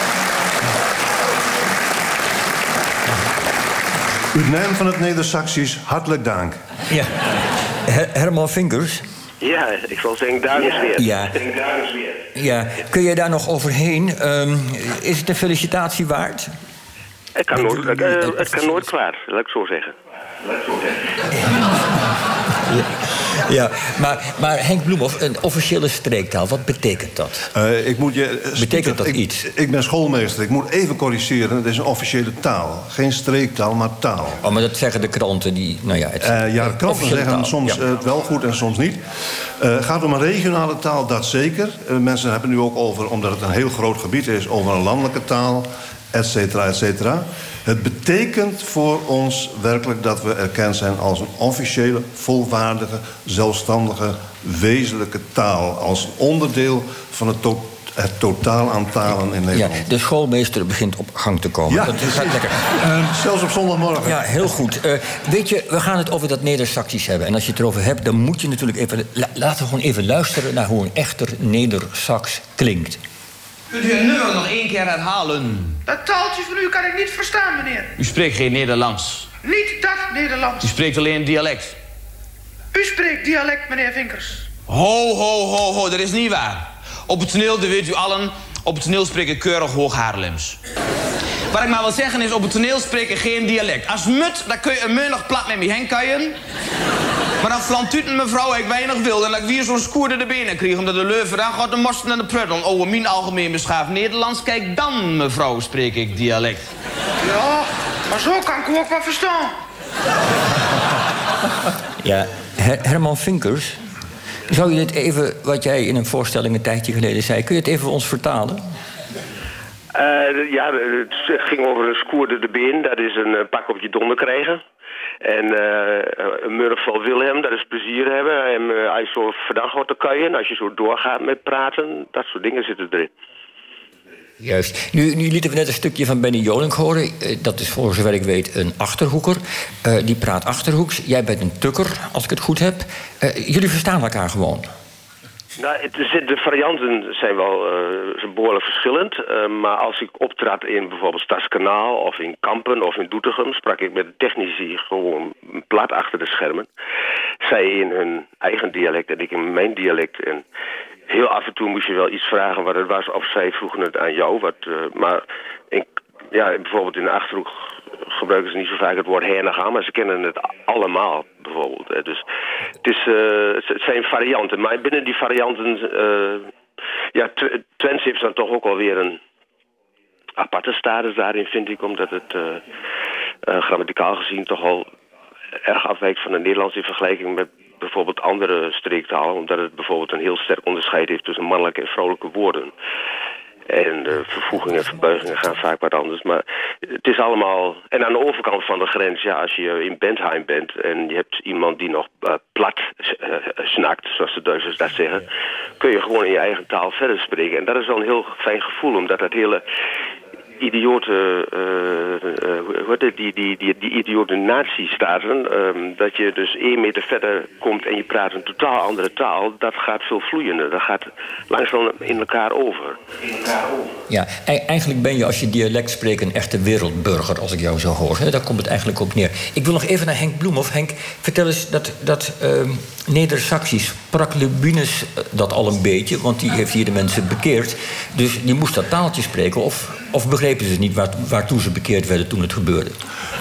Uw naam van het Neder-Saxisch, hartelijk dank. Ja, Her- Herman Vinkers. Ja, ik zal zeggen, daar is weer. Ja. Ja, kun je daar nog overheen? Um, is het een felicitatie waard? Het kan nooit, uh, het kan nooit kwaad, laat ik zo zeggen. Laat ik zo zeggen. Ja, ja. Maar, maar Henk Bloemhoff, een officiële streektaal, wat betekent dat? Uh, ik moet je, uh, betekent dat ik, iets? Ik ben schoolmeester, ik moet even corrigeren. Het is een officiële taal. Geen streektaal, maar taal. Oh, maar dat zeggen de kranten die... Nou ja, het, uh, ja, de kranten zeggen taal. soms ja. uh, wel goed en soms niet. Het uh, gaat om een regionale taal, dat zeker. Uh, mensen hebben het nu ook over, omdat het een heel groot gebied is... over een landelijke taal, et cetera, et cetera. Het betekent voor ons werkelijk dat we erkend zijn als een officiële, volwaardige, zelfstandige, wezenlijke taal. Als onderdeel van het, to het totaal aan talen in Nederland. Ja, de schoolmeester begint op gang te komen. Ja, dat gaat lekker. Uh, zelfs op zondagmorgen. Ja, heel goed. Uh, weet je, we gaan het over dat Neder-Saxisch hebben. En als je het erover hebt, dan moet je natuurlijk even... La laten we gewoon even luisteren naar hoe een echter Neder-Sax klinkt. Kunt u een nummer nog één keer herhalen? Dat taaltje van u kan ik niet verstaan, meneer. U spreekt geen Nederlands. Niet dat Nederlands. U spreekt alleen dialect. U spreekt dialect, meneer Vinkers. Ho, ho, ho, ho, dat is niet waar. Op het toneel, dat weet u allen, op het toneel spreek ik keurig hoog Haarlems. Wat ik maar wil zeggen is, op het toneel spreek ik geen dialect. Als mut, dan kun je een meunig plat met me heen kuien. Maar dan flantuut mevrouw ik weinig wil. En dat ik weer zo'n skoer de benen kreeg. Omdat de leuven dan gaat de morsten en de pruttel. Oh, in mijn algemeen beschaafd Nederlands. Kijk dan, mevrouw, spreek ik dialect. Ja, maar zo kan ik ook wel verstaan. Ja, Her Herman Vinkers. Zou je dit even, wat jij in een voorstelling een tijdje geleden zei... kun je het even voor ons vertalen? Uh, ja, het ging over een skoerde de been. Dat is een pak op je donder krijgen. En uh, een murf van Wilhelm, dat is plezier hebben. En uh, als je zo vandaag wordt te kuien, als je zo doorgaat met praten, dat soort dingen zitten erin. Juist. Nu, nu lieten we net een stukje van Benny Jolink horen. Uh, dat is voor zover ik weet een Achterhoeker. Uh, die praat Achterhoeks. Jij bent een Tukker, als ik het goed heb. Uh, jullie verstaan elkaar gewoon. Nou, het, de varianten zijn wel uh, behoorlijk verschillend. Uh, maar als ik optrad in bijvoorbeeld Stadskanaal of in Kampen of in Doetinchem... sprak ik met de technici gewoon plat achter de schermen. Zij in hun eigen dialect en ik in mijn dialect. En heel af en toe moest je wel iets vragen wat het was. Of zij vroegen het aan jou. Wat, uh, maar in, ja, bijvoorbeeld in de Achterhoek gebruiken ze niet zo vaak het woord hernega, maar ze kennen het allemaal bijvoorbeeld. Dus het, is, uh, het zijn varianten. Maar binnen die varianten... Uh, ja, Twents heeft dan toch ook alweer een aparte status daarin, vind ik. Omdat het uh, uh, grammaticaal gezien toch al erg afwijkt van het Nederlands in vergelijking met bijvoorbeeld andere streektalen. Omdat het bijvoorbeeld een heel sterk onderscheid heeft tussen mannelijke en vrouwelijke woorden. En de vervoegingen en verbuigingen gaan vaak wat anders. Maar het is allemaal... En aan de overkant van de grens, ja, als je in Bentheim bent... en je hebt iemand die nog uh, plat uh, snakt, zoals de Duitsers dat zeggen... kun je gewoon in je eigen taal verder spreken. En dat is wel een heel fijn gevoel, omdat dat hele... idiote, uh, uh, hoe heet die, die, die, die idiote nazi-staten, um, dat je dus één meter verder komt en je praat een totaal andere taal, dat gaat veel vloeiender. Dat gaat langzaam in elkaar over. In elkaar over. Ja, e eigenlijk ben je als je dialect spreekt een echte wereldburger, als ik jou zo hoor. Hè? Daar komt het eigenlijk op neer. Ik wil nog even naar Henk Bloemhoff. Henk, vertel eens dat, dat uh, Neder-Saxisch, sprak Lubinus dat al een beetje, want die heeft hier de mensen bekeerd. Dus die moest dat taaltje spreken, of, of begrepen ze niet waar, waartoe ze bekeerd werden toen het gebeurde?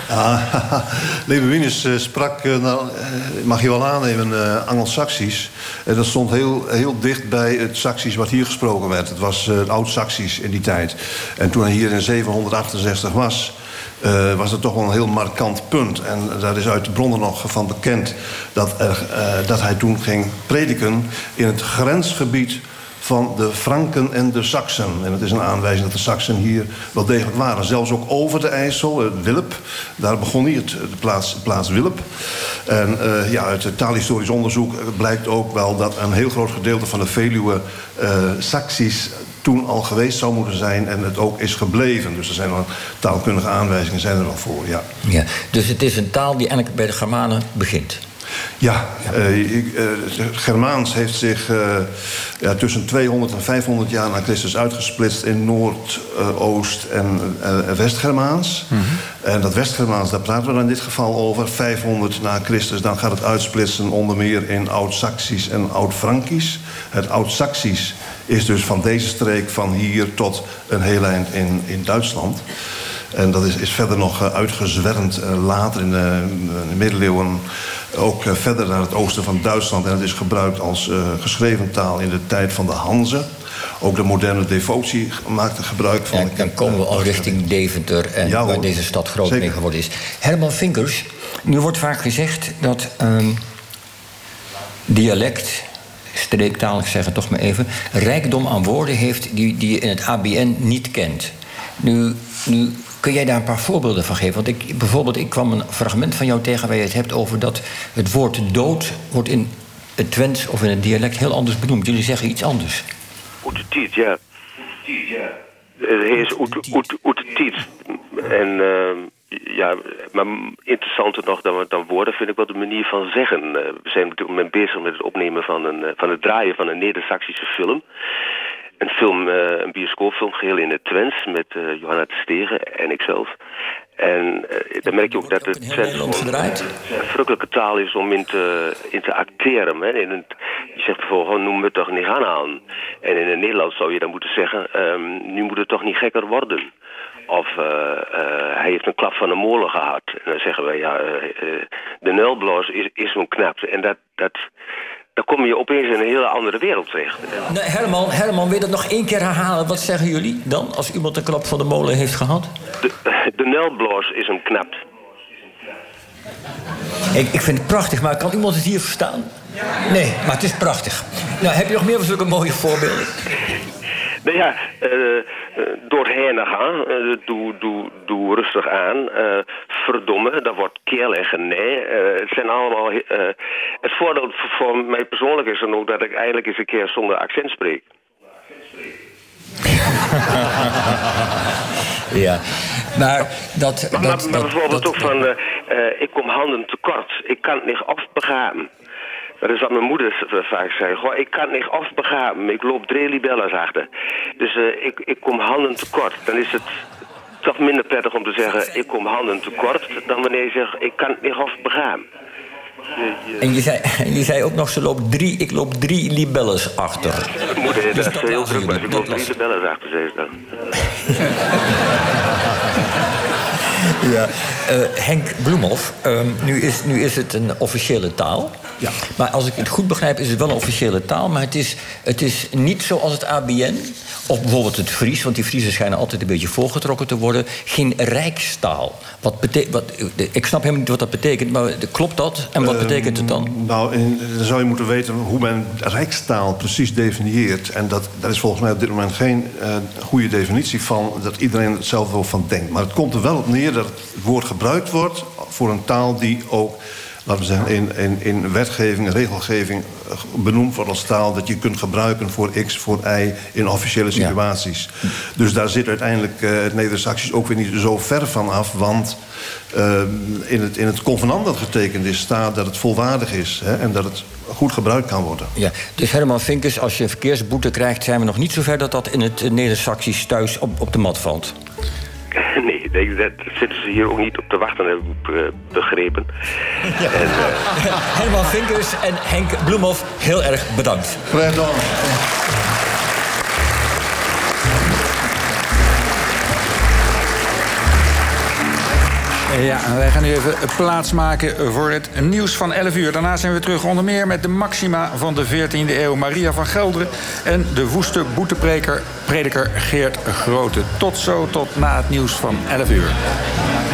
Ah, Leibowinus uh, sprak, uh, nou, mag je wel aannemen, uh, Anglo-Saxisch. En dat stond heel, heel dicht bij het Saxisch wat hier gesproken werd. Het was uh, het Oud-Saxisch in die tijd. En toen hij hier in zevenhonderdachtenzestig was... Uh, was het toch wel een heel markant punt. En daar is uit de bronnen nog van bekend... dat, er, uh, dat hij toen ging prediken in het grensgebied... van de Franken en de Saksen. En het is een aanwijzing dat de Saksen hier wel degelijk waren. Zelfs ook over de IJssel, uh, Wilp. Daar begon hij, het, de plaats, de plaats Wilp. En uh, ja, uit het taalhistorisch onderzoek blijkt ook wel... dat een heel groot gedeelte van de Veluwe uh, Saxisch... toen al geweest zou moeten zijn en het ook is gebleven. Dus er zijn al taalkundige aanwijzingen zijn er wel voor, ja. Ja, dus het is een taal die eigenlijk bij de Germanen begint. Ja, uh, uh, Germaans heeft zich uh, ja, tussen tweehonderd en vijfhonderd jaar na Christus uitgesplitst in Noord, uh, Oost en uh, West-Germaans. Mm-hmm. En dat West-Germaans, daar praten we dan in dit geval over. vijfhonderd na Christus, dan gaat het uitsplitsen onder meer in Oud-Saxisch en Oud-Frankisch. Het Oud-Saxisch is dus van deze streek van hier tot een heel eind in, in Duitsland. En dat is, is verder nog uh, uitgezwermd uh, later in de, in de middeleeuwen. ook uh, verder naar het oosten van Duitsland. En het is gebruikt als uh, geschreven taal in de tijd van de Hanze. Ook de moderne devotie maakte gebruik van. Ja, dan komen we al richting Deventer en ja, waar deze stad groot mee geworden is. Herman Vinkers, nu wordt vaak gezegd dat um, dialect, streektalig zeggen toch maar even, rijkdom aan woorden heeft die, die je in het A B N niet kent. Nu, nu kun jij daar een paar voorbeelden van geven? Want ik, bijvoorbeeld, ik kwam een fragment van jou tegen waar je het hebt over dat het woord dood wordt in het Twents of in het dialect heel anders benoemd. Jullie zeggen iets anders. Oetetiet, ja. Hij is oetetiet. En uh, ja, maar interessanter nog dan, dan woorden vind ik wel de manier van zeggen. Uh, we zijn op dit moment bezig met het opnemen van, een, van het draaien van een Neder-Saxische film. Een film, uh, een bioscoopfilm, geheel in het Twents, met uh, Johanna de Stegen en ikzelf. En uh, dan merk je ook dat het Twents een verrukkelijke taal is om in te, in te acteren. Hè. In het, je zegt bijvoorbeeld, oh, noem me toch niet gaan aan. En in het Nederlands zou je dan moeten zeggen, um, nu moet het toch niet gekker worden. Of uh, uh, hij heeft een klap van een molen gehad. En dan zeggen wij, ja, uh, uh, de nulblaas is, is zo'n knap. En dat... dat dan kom je opeens in een hele andere wereld terecht. Nee, Herman, Herman, wil je dat nog één keer herhalen? Wat zeggen jullie dan, als iemand een klap van de molen heeft gehad? De, de nelblaas is hem knapt. Ik, ik vind het prachtig, maar kan iemand het hier verstaan? Nee, maar het is prachtig. Nou, heb je nog meer van zulke mooie voorbeelden? Nou ja, uh, door het heen gaan, uh, doe, doe, doe rustig aan. Uh, verdomme, dat wordt keel en genee. Uh, het zijn allemaal... Uh, het voordeel voor mij persoonlijk is dan ook dat ik eigenlijk eens een keer zonder accent spreek. Ja, maar dat... Maar, dat, maar, maar bijvoorbeeld dat, ook van... Uh, uh, ik kom handen tekort. Ik kan het niet afbegraven. Dat is wat mijn moeder vaak zei. Goh, ik kan het niet afbegraven. Ik loop drie libelles achter. Dus uh, ik, ik kom handen tekort. Dan is het toch minder prettig om te zeggen... ik kom handen tekort... dan wanneer je zegt, ik kan het niet afbegraven. En je zei, je zei ook nog, ze loopt drie, ik loop drie libelles achter. Ja, mijn moeder heeft dus dat heel druk, maar ik loop drie libelles achter, zei ze dan. Ja. Uh, Henk Bloemhoff, um, nu, is, nu is het een officiële taal. Ja. Maar als ik het goed begrijp, is het wel een officiële taal. Maar het is, het is niet zoals het A B N, of bijvoorbeeld het Fries... want die Friesen schijnen altijd een beetje voorgetrokken te worden... geen rijkstaal. Wat bete- wat, ik snap helemaal niet wat dat betekent, maar klopt dat? En wat uh, betekent het dan? Nou, in, dan zou je moeten weten hoe men rijkstaal precies definieert. En dat, daar is volgens mij op dit moment geen uh, goede definitie van... dat iedereen hetzelfde wel van denkt. Maar het komt er wel op neer dat het woord gebruikt wordt... voor een taal die ook... laten we zeggen, in, in, in wetgeving, regelgeving benoemd wordt als taal... dat je kunt gebruiken voor X, voor Y in officiële situaties. Ja. Dus daar zit uiteindelijk uh, het Neder-Saxisch ook weer niet zo ver van af... want uh, in, het, in het convenant dat getekend is staat dat het volwaardig is... Hè, en dat het goed gebruikt kan worden. Ja, dus Herman Vinkers, als je een verkeersboete krijgt... zijn we nog niet zover dat dat in het Neder-Saxisch thuis op, op de mat valt. Nee, daar zitten ze hier ook niet op te wachten, heb ik begrepen. Ja. En, uh... Herman Vinkers en Henk Bloemhoff, heel erg bedankt. Graag gedaan. Ja, wij gaan nu even plaatsmaken voor het nieuws van elf uur. Daarna zijn we terug onder meer met de maxima van de veertiende eeuw... Maria van Gelderen en de woeste boeteprediker prediker Geert Grote. Tot zo, tot na het nieuws van elf uur.